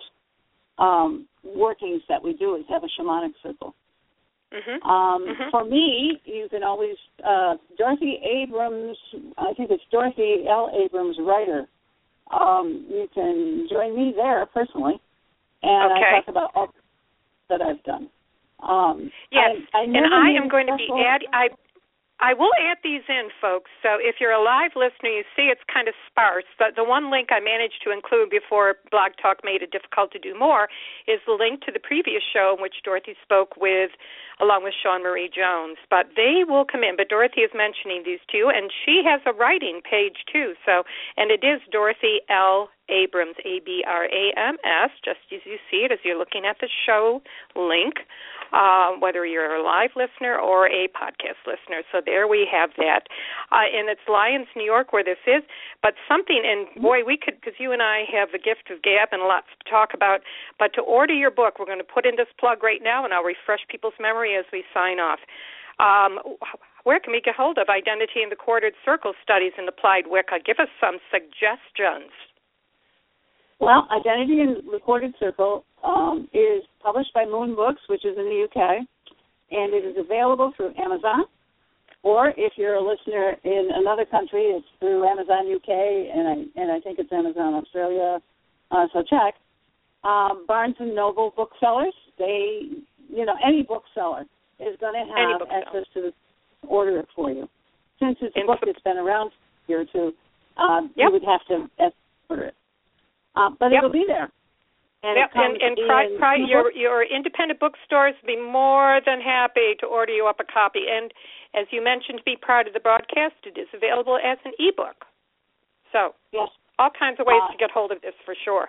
um, workings that we do is have a shamanic circle. Mm-hmm. Um, mm-hmm. For me, you can always, uh, Dorothy Abrams, I think it's Dorothy L. Abrams, writer. Um, you can join me there personally, and okay. I talk about all that I've done. Um, yes, I, I and I am going to be special... adding, I I will add these in, folks. So if you're a live listener, you see it's kind of sparse. But the one link I managed to include before Blog Talk made it difficult to do more is the link to the previous show in which Dorothy spoke with, along with Sean Marie Jones. But they will come in. But Dorothy is mentioning these two, and she has a writing page too. So, and it is Dorothy L. Abrams, A B R A M S, just as you see it as you're looking at the show link. Uh, whether you're a live listener or a podcast listener. So there we have that. Uh, and it's Lyons, New York, where this is. But something, and boy, we could, because you and I have the gift of gab and lots to talk about, but to order your book, we're going to put in this plug right now, and I'll refresh people's memory as we sign off. Um, where can we get hold of Identity in the Quartered Circle Studies in Applied Wicca? Give us some suggestions. Well, Identity in the Quartered Circle um, is published by Moon Books, which is in the U K, and it is available through Amazon. Or if you're a listener in another country, it's through Amazon U K, and I and I think it's Amazon Australia. Uh, so check. Um, Barnes and Noble booksellers, they, you know, any bookseller is going to have access to the, order it for you. Since it's a book that's been around for a year or two, uh, yep. you would have to order it. Uh, but yep. it'll be there. And, yep. and, and pri- pri- your, your independent bookstores will be more than happy to order you up a copy. And as you mentioned, to be part of the broadcast, it is available as an e-book. So yes. all kinds of ways uh, to get hold of this for sure.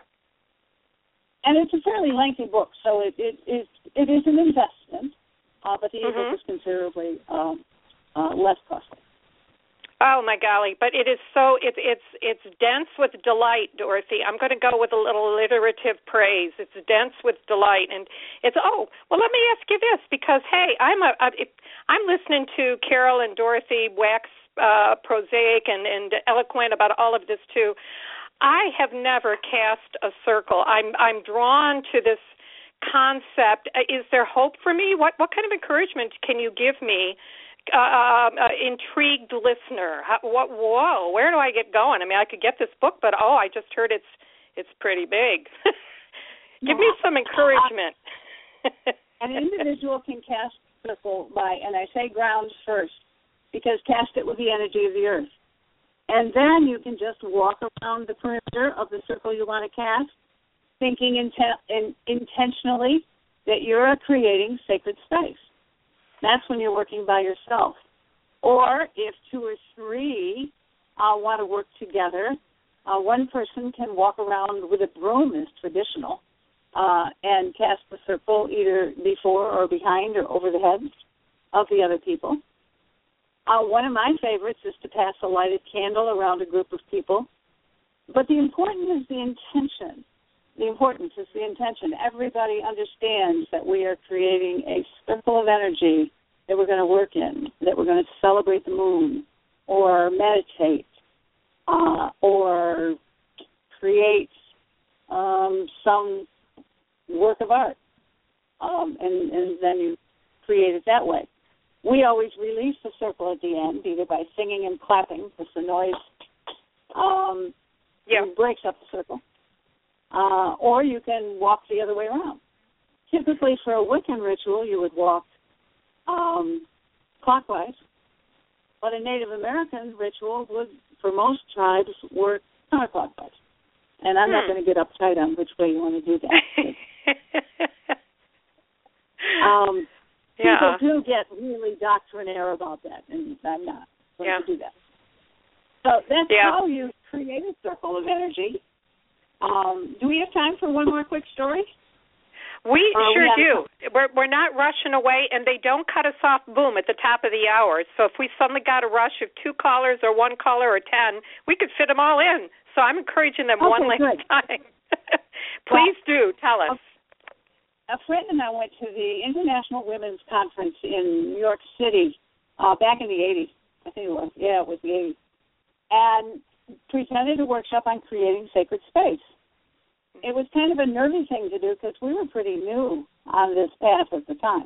And it's a fairly lengthy book, so it it, it, it is an investment, uh, but the mm-hmm. e-book is considerably um, uh, less costly. Oh my golly! But it is so it's it's it's dense with delight, Dorothy. I'm going to go with a little alliterative praise. It's dense with delight, and it's oh well. Let me ask you this, because hey, I'm a, a I'm listening to Carol and Dorothy wax uh, prosaic and, and eloquent about all of this too. I have never cast a circle. I'm I'm drawn to this concept. Is there hope for me? What what kind of encouragement can you give me? Uh, uh, intrigued listener, How, what? Whoa, where do I get going? I mean, I could get this book, but oh, I just heard it's it's pretty big. Give me some encouragement. An individual can cast a circle by, and I say ground first, because cast it with the energy of the earth, and then you can just walk around the perimeter of the circle you want to cast, thinking inten- in, intentionally that you're creating sacred space. That's when you're working by yourself. Or if two or three uh, want to work together, uh, one person can walk around with a broom, is traditional, uh, and cast the circle either before or behind or over the heads of the other people. Uh, one of my favorites is to pass a lighted candle around a group of people. But the important is the intention. The importance is the intention. Everybody understands that we are creating a circle of energy that we're going to work in, that we're going to celebrate the moon or meditate uh, or create um, some work of art. Um, and, and then you create it that way. We always release the circle at the end, either by singing and clapping, because the noise um, yeah. breaks up the circle. Uh, or you can walk the other way around. Typically, for a Wiccan ritual, you would walk um, clockwise, but a Native American ritual would, for most tribes, work counterclockwise. And I'm hmm. not going to get uptight on which way you want to do that. um, yeah. People do get really doctrinaire about that, and I'm not going yeah. to do that. So that's yeah. how you create a circle of energy. Um, do we have time for one more quick story? We uh, sure we do. We're, we're not rushing away, and they don't cut us off, boom, at the top of the hour. So if we suddenly got a rush of two callers or one caller or ten, we could fit them all in. So I'm encouraging them okay, one last good. time. Please well, do. Tell us. A, a friend and I went to the International Women's Conference in New York City uh, back in the eighties. I think it was. Yeah, it was the eighties. And presented a workshop on creating sacred space. It was kind of a nervy thing to do because we were pretty new on this path at the time.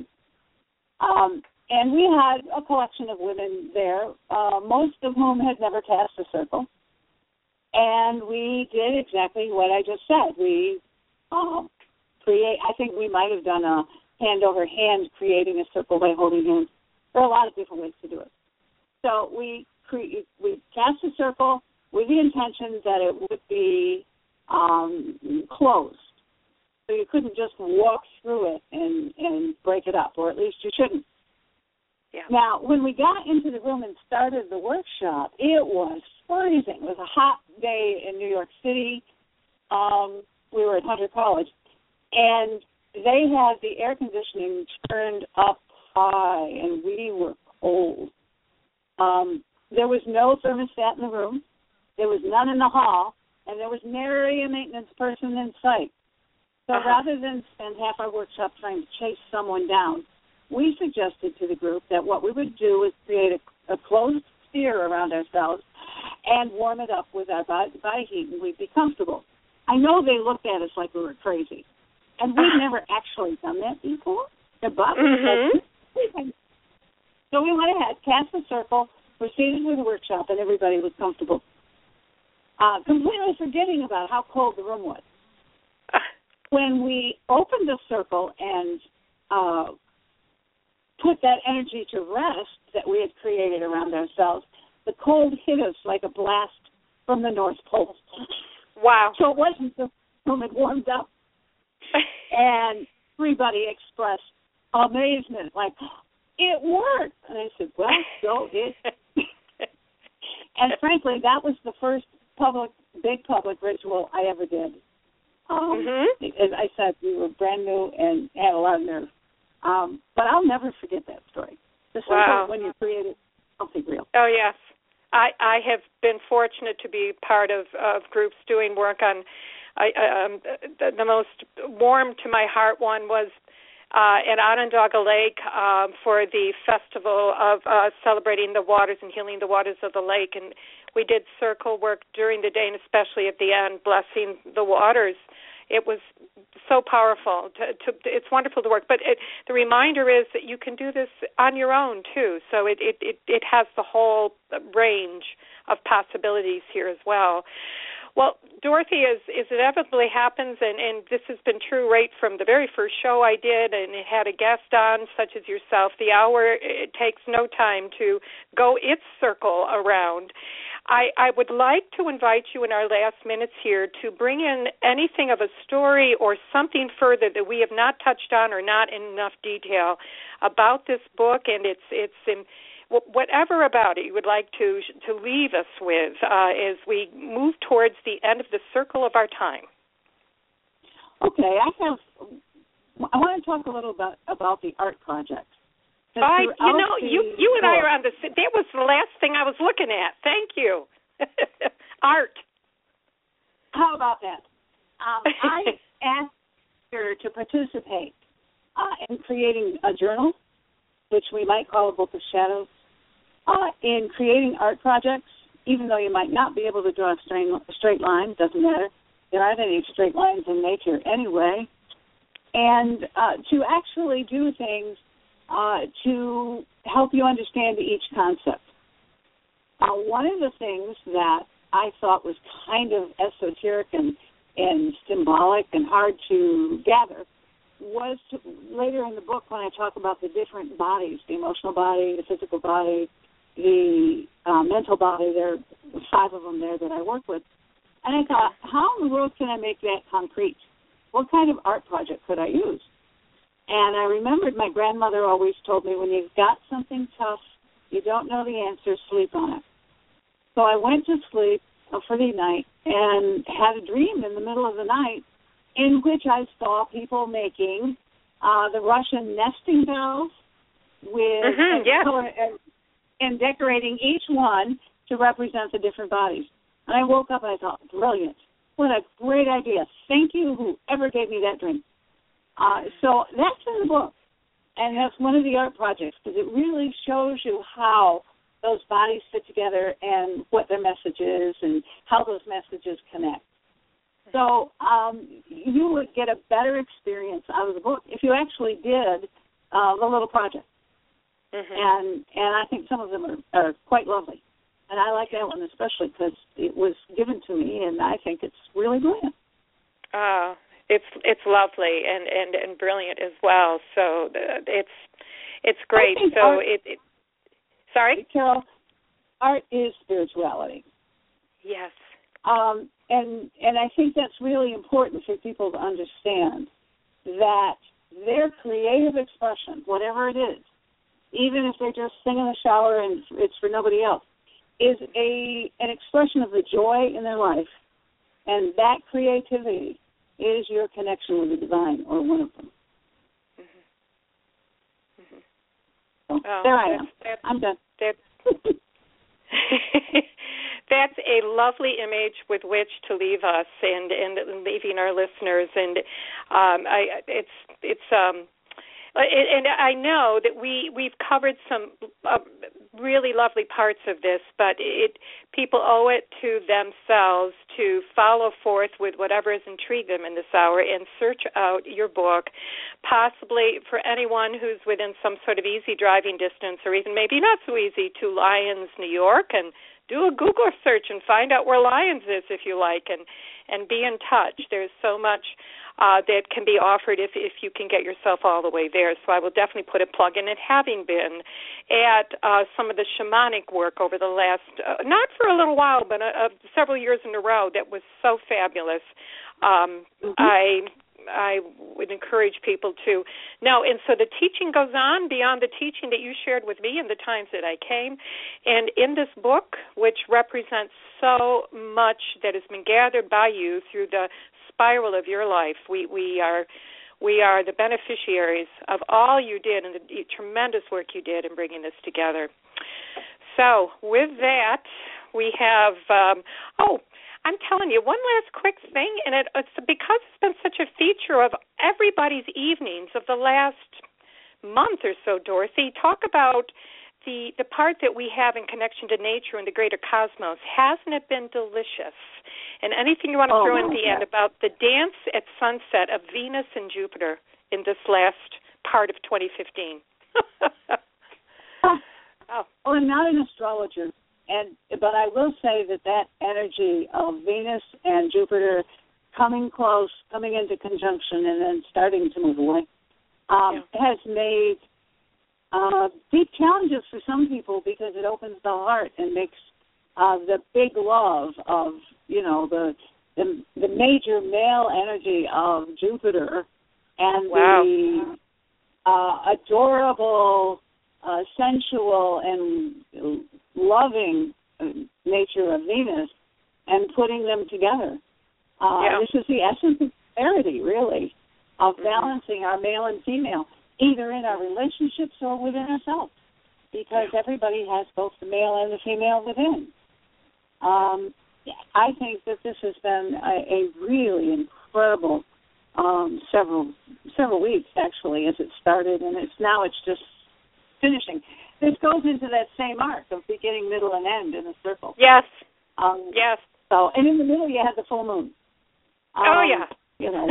Um, and we had a collection of women there, uh, most of whom had never cast a circle. And we did exactly what I just said. We um, create, I think we might have done a hand over hand creating a circle by holding hands. There are a lot of different ways to do it. So we cre- we cast a circle with the intention that it would be um, closed. So you couldn't just walk through it and, and break it up, or at least you shouldn't. Yeah. Now, when we got into the room and started the workshop, it was freezing. It was a hot day in New York City. Um, we were at Hunter College, and they had the air conditioning turned up high, and we were cold. Um, there was no thermostat in the room. There was none in the hall, and there was nary a maintenance person in sight. So uh-huh. rather than spend half our workshop trying to chase someone down, we suggested to the group that what we would do is create a, a closed sphere around ourselves and warm it up with our body, body heat, and we'd be comfortable. I know they looked at us like we were crazy, and we'd never actually done that before. The body mm-hmm. said, so we went ahead, cast a circle, proceeded with the workshop, and everybody was comfortable, uh, completely forgetting about how cold the room was. When we opened the circle and uh, put that energy to rest that we had created around ourselves, the cold hit us like a blast from the North Pole. Wow. So it wasn't the room had warmed up. And everybody expressed amazement, like, it worked. And I said, well, so it. And frankly, that was the first public, big public ritual I ever did. Um, mm-hmm. As I said, we were brand new and had a lot of nerve. Um, but I'll never forget that story. The circle, wow. when you create it, something real. Oh, yes. I, I have been fortunate to be part of, of groups doing work on. I, um, the, the most warm to my heart one was uh, at Onondaga Lake um, for the festival of uh, celebrating the waters and healing the waters of the lake, and we did circle work during the day and especially at the end, blessing the waters. It was so powerful. To, to, it's wonderful to work. But it, the reminder is that you can do this on your own, too. So it, it, it, it has the whole range of possibilities here as well. Well, Dorothy, as, as inevitably happens, and, and this has been true right from the very first show I did, and it had a guest on such as yourself, the hour, it takes no time to go its circle around. I, I would like to invite you in our last minutes here to bring in anything of a story or something further that we have not touched on or not in enough detail about this book and its its in, whatever about it you would like to to leave us with uh, as we move towards the end of the circle of our time. Okay, I have. I want to talk a little about about the art project. I, you know, you you and I are on the. That was the last thing I was looking at. Thank you. Art. How about that? Um, I asked her to participate uh, in creating a journal, which we might call a book of shadows, uh, in creating art projects, even though you might not be able to draw a straight, a straight line, doesn't matter. There aren't any straight lines in nature anyway. And uh, to actually do things Uh, to help you understand each concept. Uh, one of the things that I thought was kind of esoteric and, and symbolic and hard to gather was to, later in the book when I talk about the different bodies, the emotional body, the physical body, the uh, mental body. There are five of them there that I work with. And I thought, how in the world can I make that concrete? What kind of art project could I use? And I remembered my grandmother always told me, when you've got something tough, you don't know the answer, sleep on it. So I went to sleep for the night and had a dream in the middle of the night in which I saw people making uh, the Russian nesting dolls with mm-hmm, yeah. color, and, and decorating each one to represent the different bodies. And I woke up and I thought, brilliant. What a great idea. Thank you, whoever gave me that dream. Uh, so that's in the book, and that's one of the art projects, because it really shows you how those bodies fit together and what their message is and how those messages connect. So um, you would get a better experience out of the book if you actually did uh, the little project. Mm-hmm. And and I think some of them are, are quite lovely. And I like that one especially because it was given to me, and I think it's really brilliant. Oh, It's it's lovely and, and, and brilliant as well. So it's it's great. So art, it, it. Sorry, Carol. Art is spirituality. Yes. Um, and and I think that's really important for people to understand that their creative expression, whatever it is, even if they're just singing in the shower and it's for nobody else, is a an expression of the joy in their life, and that creativity is your connection with the divine, or one of them. Mm-hmm. Mm-hmm. So, oh, there I am. That's, I'm done. That's, that's a lovely image with which to leave us, and, and leaving our listeners. And um, I, it's it's um, and I know that we we've covered some uh, really lovely parts of this, but it people owe it to themselves to follow forth with whatever has intrigued them in this hour and search out your book, possibly for anyone who's within some sort of easy driving distance, or even maybe not so easy, to Lyons, New York, and do a Google search and find out where Lyons is if you like, and, and be in touch. There's so much Uh, that can be offered if, if you can get yourself all the way there. So I will definitely put a plug in it, having been at uh, some of the shamanic work over the last, uh, not for a little while, but uh, uh, several years in a row. That was so fabulous. Um, mm-hmm. I I would encourage people to know. And so the teaching goes on beyond the teaching that you shared with me in the times that I came. And in this book, which represents so much that has been gathered by you through the spiral of your life, we, we are we are the beneficiaries of all you did and the tremendous work you did in bringing this together. So with that, we have, um, oh, I'm telling you, one last quick thing, and it, it's because it's been such a feature of everybody's evenings of the last month or so, Dorothy, talk about the, the part that we have in connection to nature and the greater cosmos. Hasn't it been delicious? And anything you want to oh, throw in at the yeah. end about the dance at sunset of Venus and Jupiter in this last part of twenty fifteen? oh. Well, I'm not an astrologer, and but I will say that that energy of Venus and Jupiter coming close, coming into conjunction, and then starting to move away, um, yeah. has made uh, deep challenges for some people because it opens the heart and makes uh, the big love of, you know, the, the the major male energy of Jupiter and wow. the uh, adorable, uh, sensual, and loving nature of Venus, and putting them together. Uh, yeah. This is the essence of clarity, really, of mm-hmm. balancing our male and female, either in our relationships or within ourselves, because yeah. everybody has both the male and the female within. Um, I think that this has been a, a really incredible um, several several weeks, actually, as it started, and it's now it's just finishing. This goes into that same arc of beginning, middle, and end in a circle. Yes. Um, yes. So, and in the middle, you have the full moon. Um, oh yeah. You know,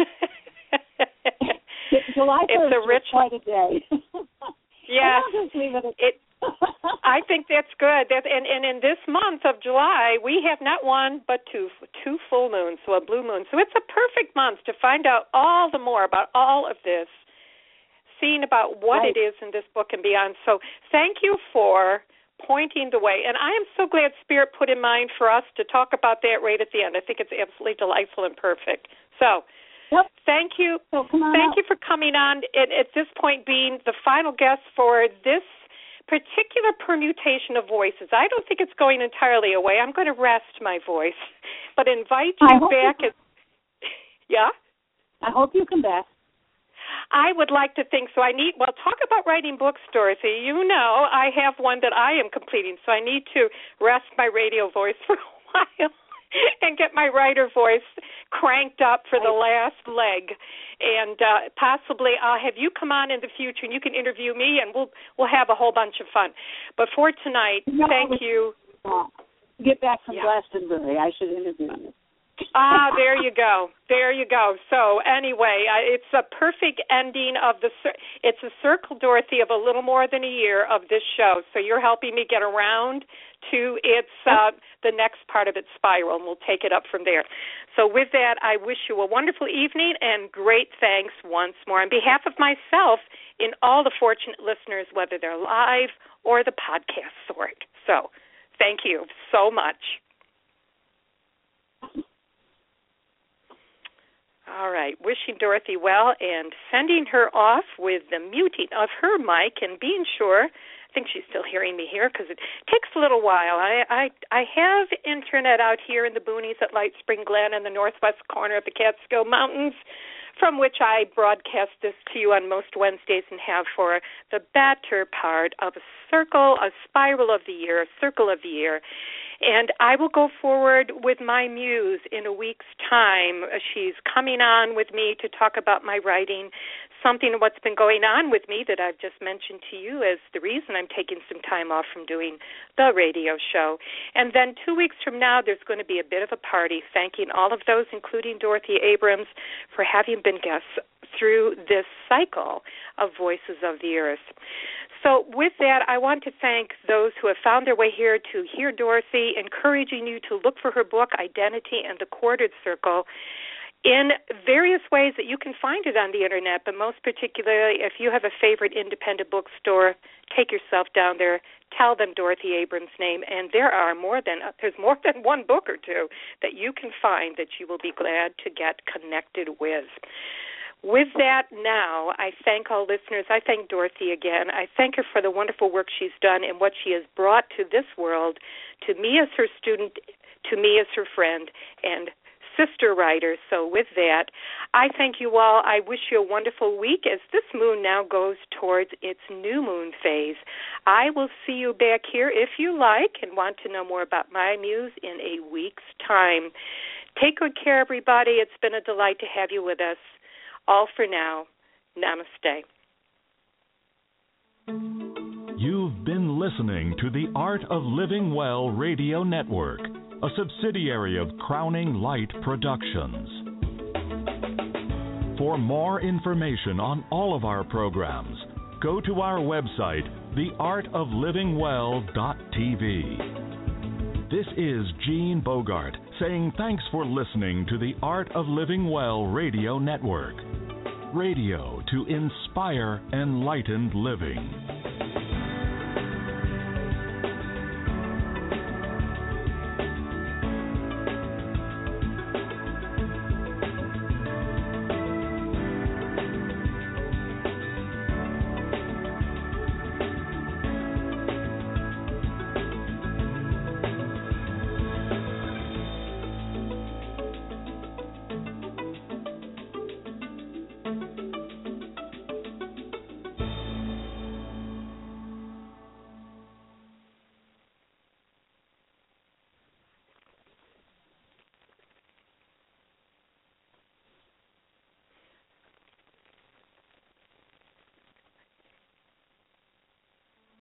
July first it's a rich was quite a day. Yes. I'll just leave it at it. I think that's good. That, and, and in this month of July, we have not one but two two full moons, so a blue moon. So it's a perfect month to find out all the more about all of this, seeing about what right. it is in this book and beyond. So thank you for pointing the way. And I am so glad Spirit put in mind for us to talk about that right at the end. I think it's absolutely delightful and perfect. So yep. thank you. So come on thank out. you for coming on, at, at this point being the final guest for this particular permutation of voices. I don't think it's going entirely away. I'm going to rest my voice, but invite you back. You as, yeah? I hope you come back. I would like to think so. I need, well, talk about writing books, Dorothy. You know I have one that I am completing, so I need to rest my radio voice for a while and get my writer voice cranked up for the last leg. And uh, possibly I'll have you come on in the future and you can interview me, and we'll we'll have a whole bunch of fun. But for tonight, no, thank you. Uh, get back from yeah. Glastonbury. I should interview you. Ah, there you go. There you go. So anyway, uh, it's a perfect ending of the, it's a circle, Dorothy, of a little more than a year of this show. So you're helping me get around to its, uh, the next part of its spiral, and we'll take it up from there. So with that, I wish you a wonderful evening and great thanks once more on behalf of myself and all the fortunate listeners, whether they're live or the podcast sort. So thank you so much. All right, wishing Dorothy well and sending her off with the muting of her mic and being sure, I think she's still hearing me here because it takes a little while. I, I I have internet out here in the boonies at Light Spring Glen in the northwest corner of the Catskill Mountains, from which I broadcast this to you on most Wednesdays and have for the better part of a circle, a spiral of the year, a circle of the year. And I will go forward with my muse in a week's time. She's coming on with me to talk about my writing, something of what's been going on with me that I've just mentioned to you as the reason I'm taking some time off from doing the radio show. And then two weeks from now, there's going to be a bit of a party, thanking all of those, including Dorothy Abrams, for having been guests through this cycle of Voices of the Earth. So with that, I want to thank those who have found their way here to hear Dorothy, encouraging you to look for her book, Identity and the Quartered Circle, in various ways that you can find it on the Internet, but most particularly if you have a favorite independent bookstore, take yourself down there, tell them Dorothy Abrams' name, and there are more than, there's more than one book or two that you can find that you will be glad to get connected with. With that now, I thank all listeners. I thank Dorothy again. I thank her for the wonderful work she's done and what she has brought to this world, to me as her student, to me as her friend, and sister writer. So with that, I thank you all. I wish you a wonderful week as this moon now goes towards its new moon phase. I will see you back here if you like and want to know more about my muse in a week's time. Take good care, everybody. It's been a delight to have you with us. All for now. Namaste. You've been listening to the Art of Living Well Radio Network, a subsidiary of Crowning Light Productions. For more information on all of our programs, go to our website, the art of living well dot t v. This is Gene Bogart saying thanks for listening to the Art of Living Well Radio Network. Radio to inspire enlightened living.